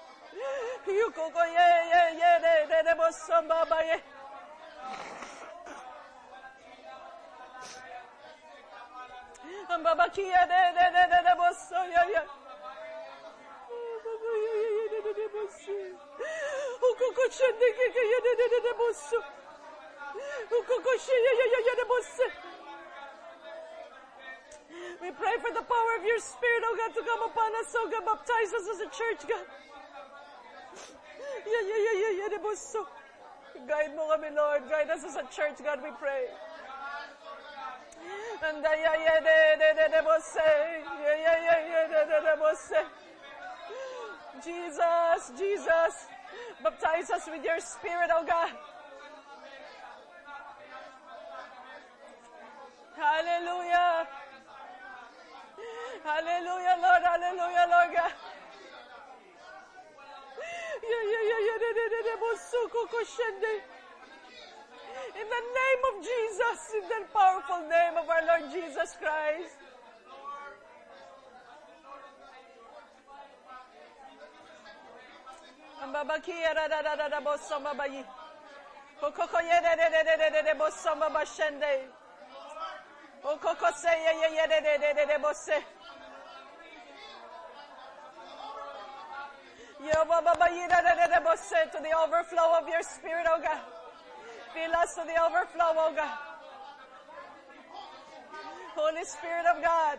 Speaker 1: We pray for the power of your Spirit, oh God, to come upon us, oh God. Baptize us as a church, God. Yeah, yeah, yeah, yeah, yeah, the bosso. Guide mo kami, Lord. Guide us as a church, God, we pray. And yeah, yeah, yeah, de, de, de, de, bosse. Yeah, yeah, yeah, yeah, de, de, de, bosse. Jesus, Jesus. Baptize us with your Spirit, oh God. Hallelujah. Hallelujah, Lord. Hallelujah, Lord God. Yeah, yeah, yeah, yeah, de, de, de, de, bosso, koko, shende. In the name of Jesus, in the powerful name of our Lord Jesus Christ. Ambabakia da da da da da bossa mabayi. Kokoko ye de de de de de de de bossa mabashende. Okoko se ye ye ye de de de de de bosse. Yo baba ye da da da de bosse to the overflow of your Spirit, oh God. Fill us to the overflow, oh God. Holy Spirit of God.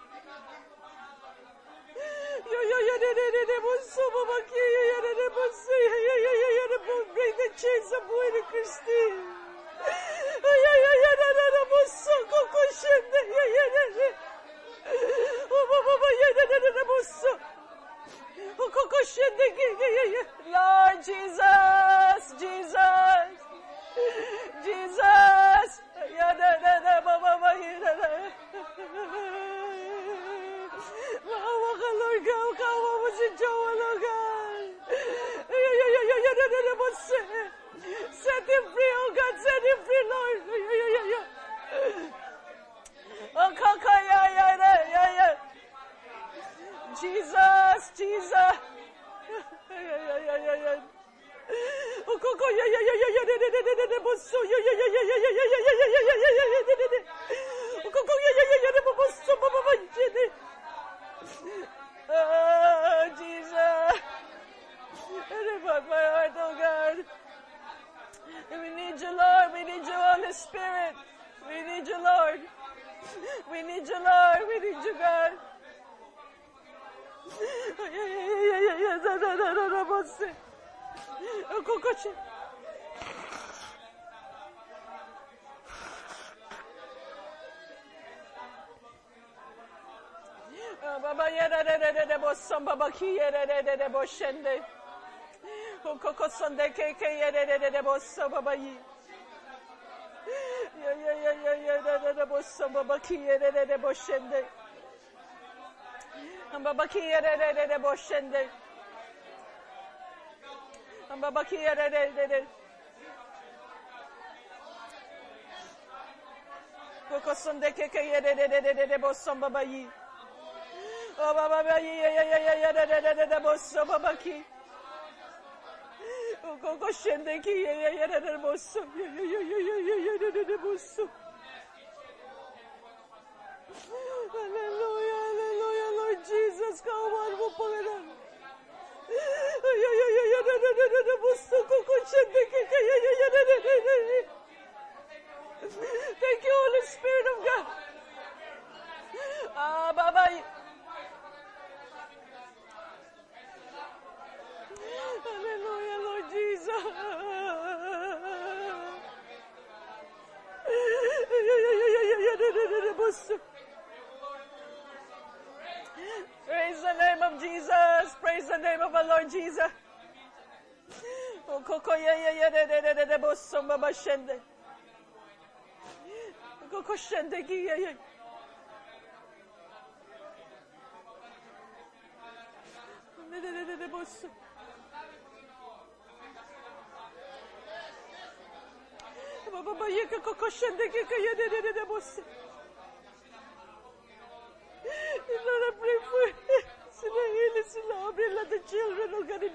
Speaker 1: Yo yo yo de de de de bosso baba ki ye ye de de bosse ye ye ye ye ye de break the chains of Buena Christine. Yo yo yo yo de de de bosso koko shende ye ye de de. Oh baba ye de de de bosso. Oh koko shende ye ye ye. Lord Jesus, Jesus, Jesus. Ya de de de baba ye de de. Maawa ka, Lord God. Kawa mo si Joel, oh God. Ay, ay, ay, ay, ay, ay, ay, ay, ay, set him free, oh God. Set him free, Lord. Ay, ay, ay, ay, ay. Oh, kaka, ay, ay, ay, ay, ay. Jesus, Jesus. Ay, ay, ay, ay, ay, ay. Oh, kaka, ay, ay, ay, ay, ay, ay, ay, ay, ay, ay, bosso. Ay, ay, ay, ay, ay, ay, ay, ay, ay, ay, ay, ay, ay, ay, ay. Oh, kaka, ay, ay, ay, ay, ay, bosso, baba, baba, ay. Oh, Jesus. Revive my heart, oh God. We need you, Lord. We need you, Holy Spirit. We need you, Lord. We need you, Lord. We need you, God. Baba yere de de de de bossam baba ki yere de de de boşende. O kokosonde ke ke yere de de de bossam baba yi. Ya ya ya ya ya de de de bossam baba ki yere de de boşende. Baba ki yere de de de boşende. Baba ki yere de de de. Kokosonde ke ke yere de de de de bossam baba yi. Oh, Baba, ya ya ya ya ya da da da da da bosso, Baba ki. Oh, koko shende ki ya ya ya da da bosso, ya ya ya ya ya ya ya da da da bosso. Hallelujah, hallelujah, Lord Jesus, kawan mo Panginoon. Ya ya ya ya da da da da da bosso, koko shende ki ya ya ya ya da da da da. Thank you, Holy Spirit of God. Ah, Baba. Hallelujah, Lord Jesus. Praise the name of Jesus. Praise the name of our Lord Jesus. Oh, koko ya ya ya de de de de de bosso baba shende. Koko shende ki ya ya. De de de de bosso. Baba ye koko shende ki ya de de de de bosso.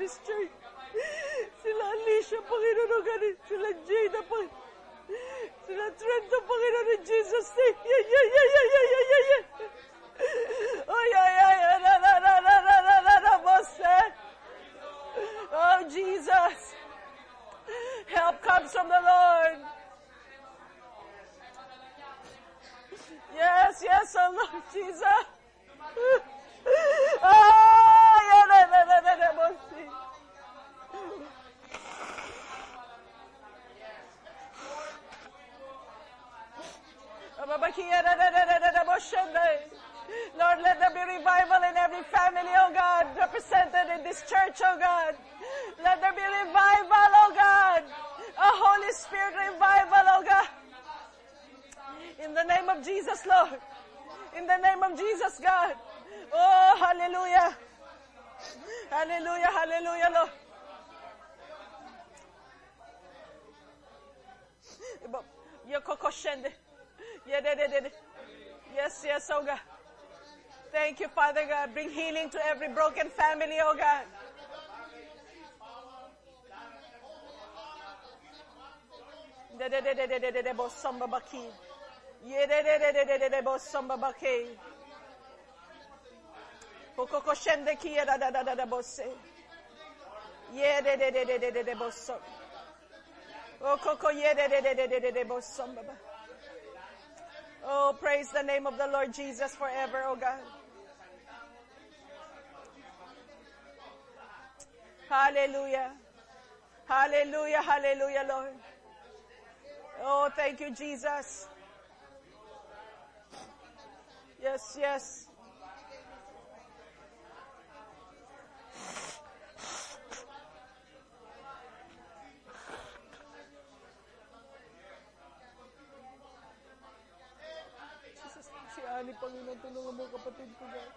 Speaker 1: this church. Sila Alicia, Panginoon, o God. Sila Jada, Panginoon. Sila Trento, Panginoon, in Jesus' name. Yeah, yeah, yeah, yeah, yeah, yeah, yeah, yeah. Oh, yeah, yeah, yeah, na, na, na, na, na, na, na, na, boss, eh? Oh, Jesus. Help comes from the Lord. Yes, yes, oh Lord Jesus. Oh, yeah, na, na, na, na, na, boss, eh? Lord, let there be revival in every family, oh God, represented in this church, oh God. Let there be revival, oh God. A Holy Spirit revival, oh God. In the name of Jesus, Lord. In the name of Jesus, God. Oh, hallelujah. Hallelujah, hallelujah, Lord. Yes, yes, oh God. Thank you, Father God. Bring healing to every broken family, oh God. Oh, praise the name of the Lord Jesus forever, oh God. Hallelujah. Hallelujah, hallelujah, Lord. Oh, thank you, Jesus. Yes, yes. Jesus, si Ani, Panginoon, tulungan mo kapatid ko, God.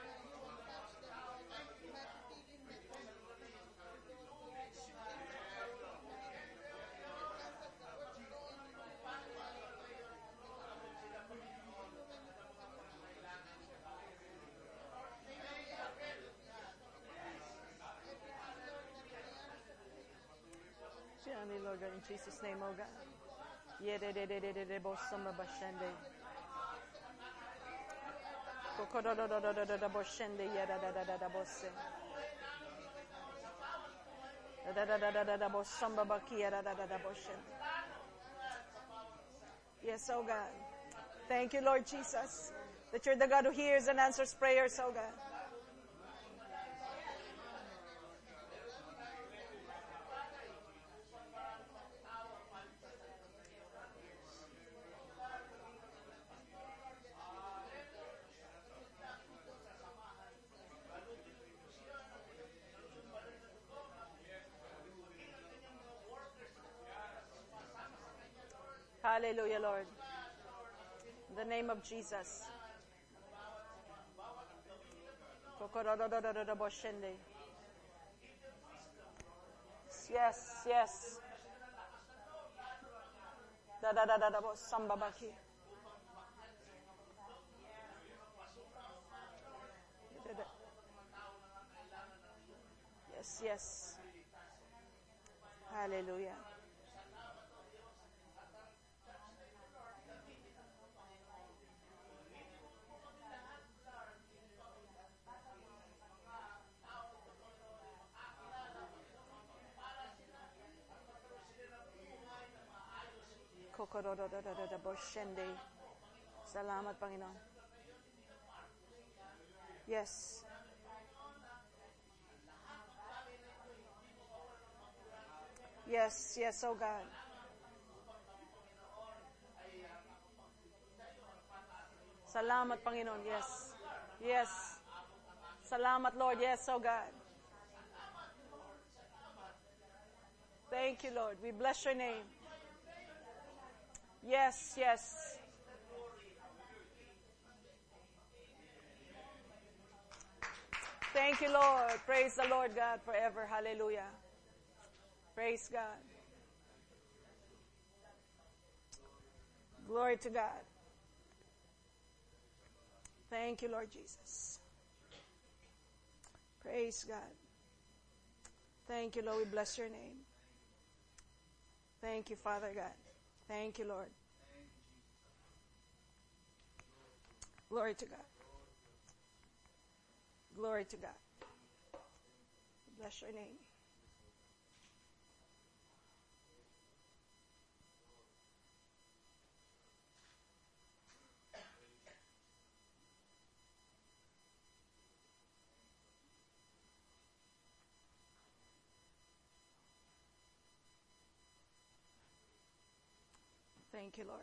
Speaker 1: Lord God, in Jesus' name, oh God. Yes, oh God. Thank you, Lord Jesus, that you're the God who hears and answers prayers, oh God. Hallelujah, Lord. In the name of Jesus. Yes, yes. Da da da da da samba baki. Yes, yes. Hallelujah. Salamat, Panginoon. Yes. Yes, yes, oh God. Salamat, Panginoon. Yes. Yes. Salamat, Lord. Yes, oh God. Thank you, Lord. We bless your name. Yes, yes. Thank you, Lord. Praise the Lord God forever. Hallelujah. Praise God. Glory to God. Thank you, Lord Jesus. Praise God. Thank you, Lord. We bless your name. Thank you, Father God. Thank you, Lord. Glory to God. Glory to God. Bless your name. Thank you, Lord.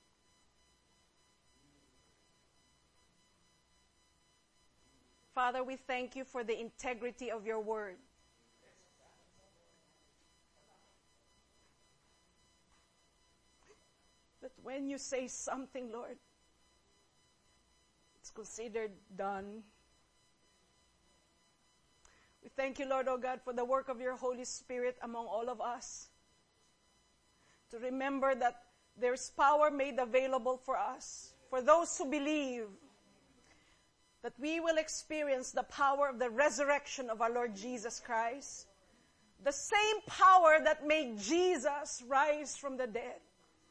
Speaker 1: Father, we thank you for the integrity of your word. That when you say something, Lord, it's considered done. We thank you, Lord, oh God, for the work of your Holy Spirit among all of us. To remember that there's power made available for us, for those who believe, that we will experience the power of the resurrection of our Lord Jesus Christ. The same power that made Jesus rise from the dead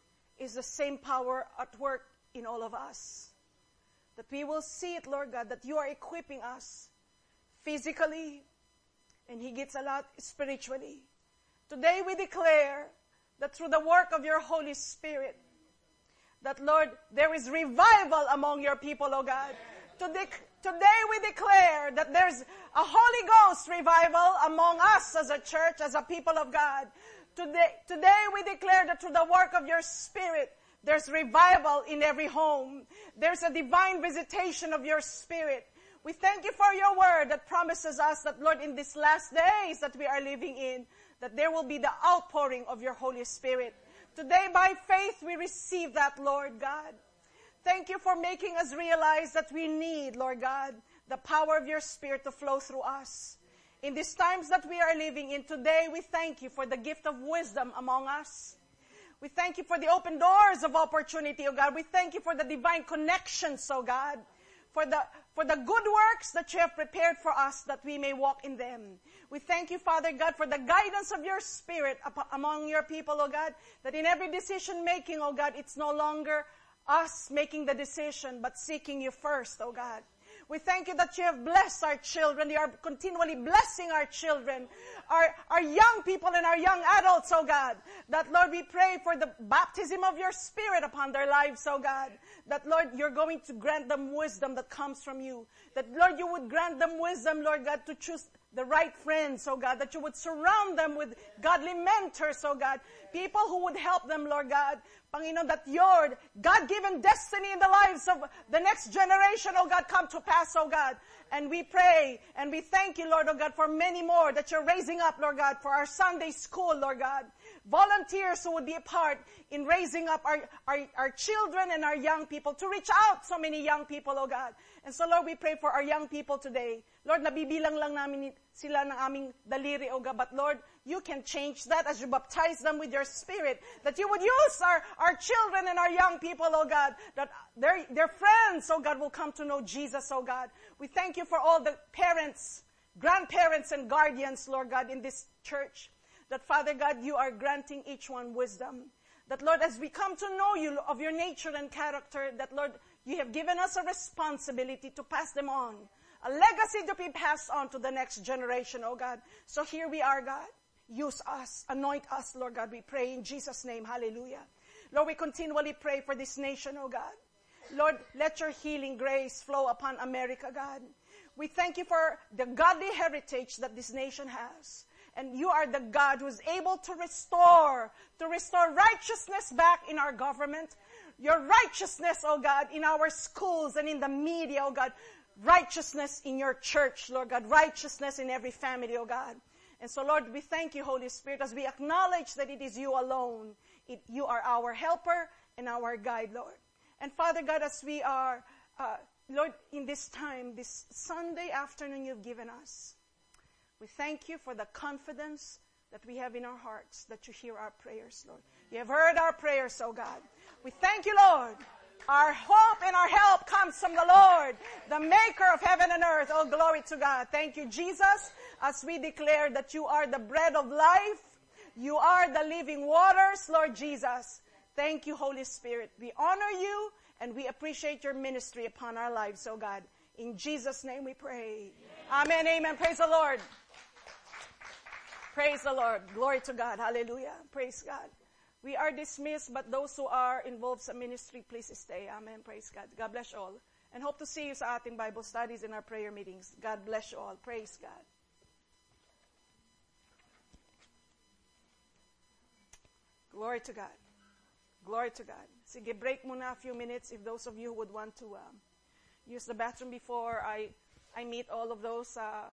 Speaker 1: is the same power at work in all of us. That we will see it, Lord God, that you are equipping us physically, and He gets a lot spiritually. Today we declare that through the work of your Holy Spirit, that, Lord, there is revival among your people, oh God. Today, today we declare that there's a Holy Ghost revival among us as a church, as a people of God. Today, today we declare that through the work of your Spirit, there's revival in every home. There's a divine visitation of your Spirit. We thank you for your word that promises us that, Lord, in these last days that we are living in, that there will be the outpouring of your Holy Spirit. Today, by faith, we receive that, Lord God. Thank you for making us realize that we need, Lord God, the power of your Spirit to flow through us. In these times that we are living in today, we thank you for the gift of wisdom among us. We thank you for the open doors of opportunity, oh God. We thank you for the divine connections, oh God. For the, for the good works that you have prepared for us, that we may walk in them. We thank you, Father God, for the guidance of your Spirit among your people, oh God, that in every decision making, oh God, it's no longer us making the decision, but seeking you first, oh God. We thank you that you have blessed our children. You are continually blessing our children, our, our young people and our young adults, oh God. That, Lord, we pray for the baptism of your Spirit upon their lives, oh God. That, Lord, you're going to grant them wisdom that comes from you. That, Lord, you would grant them wisdom, Lord God, to choose the right friends, oh God. That you would surround them with godly mentors, oh God. People who would help them, Lord God. Panginoon, that your God-given destiny in the lives of the next generation, oh God, come to pass, oh God. And we pray and we thank you, Lord, oh God, for many more that you're raising up, Lord God, for our Sunday school, Lord God. Volunteers who would be a part in raising up our, our, our children and our young people to reach out so many young people, oh God. And so, Lord, we pray for our young people today. Lord, nabibilang lang namin sila ng aming daliri, oh God. But Lord, you can change that as you baptize them with your Spirit. That you would use our, our children and our young people, oh God. That their, their friends, oh God, will come to know Jesus, oh God. We thank you for all the parents, grandparents, and guardians, Lord God, in this church. That, Father God, you are granting each one wisdom. That, Lord, as we come to know you of your nature and character, that, Lord, you have given us a responsibility to pass them on. A legacy to be passed on to the next generation, oh God. So here we are, God. Use us. Anoint us, Lord God. We pray in Jesus' name. Hallelujah. Lord, we continually pray for this nation, oh God. Lord, let your healing grace flow upon America, God. We thank you for the godly heritage that this nation has. And you are the God who is able to restore, to restore righteousness back in our government. Your righteousness, oh God, in our schools and in the media, oh God. Righteousness in your church, Lord God. Righteousness in every family, oh God. And so, Lord, we thank you, Holy Spirit, as we acknowledge that it is you alone. It, you are our helper and our guide, Lord. And Father God, as we are, uh, Lord, in this time, this Sunday afternoon you've given us, we thank you for the confidence that we have in our hearts, that you hear our prayers, Lord. You have heard our prayers, oh God. We thank you, Lord, Our hope and our help comes from the Lord, the maker of heaven and earth. Oh, glory to God. Thank you, Jesus, as we declare that you are the bread of life. You are the living waters, Lord Jesus. Thank you, Holy Spirit. We honor you and we appreciate your ministry upon our lives, oh God. In Jesus' name we pray. Amen, amen. amen. Praise the Lord. Praise the Lord. Glory to God. Hallelujah. Praise God. We are dismissed, but those who are involved sa ministry, please stay. Amen. Praise God. God bless you all. And hope to see you sa ating Bible studies and our prayer meetings. God bless you all. Praise God. Glory to God. Glory to God. Sige, break muna a few minutes if those of you would want to um, use the bathroom before I I meet all of those uh,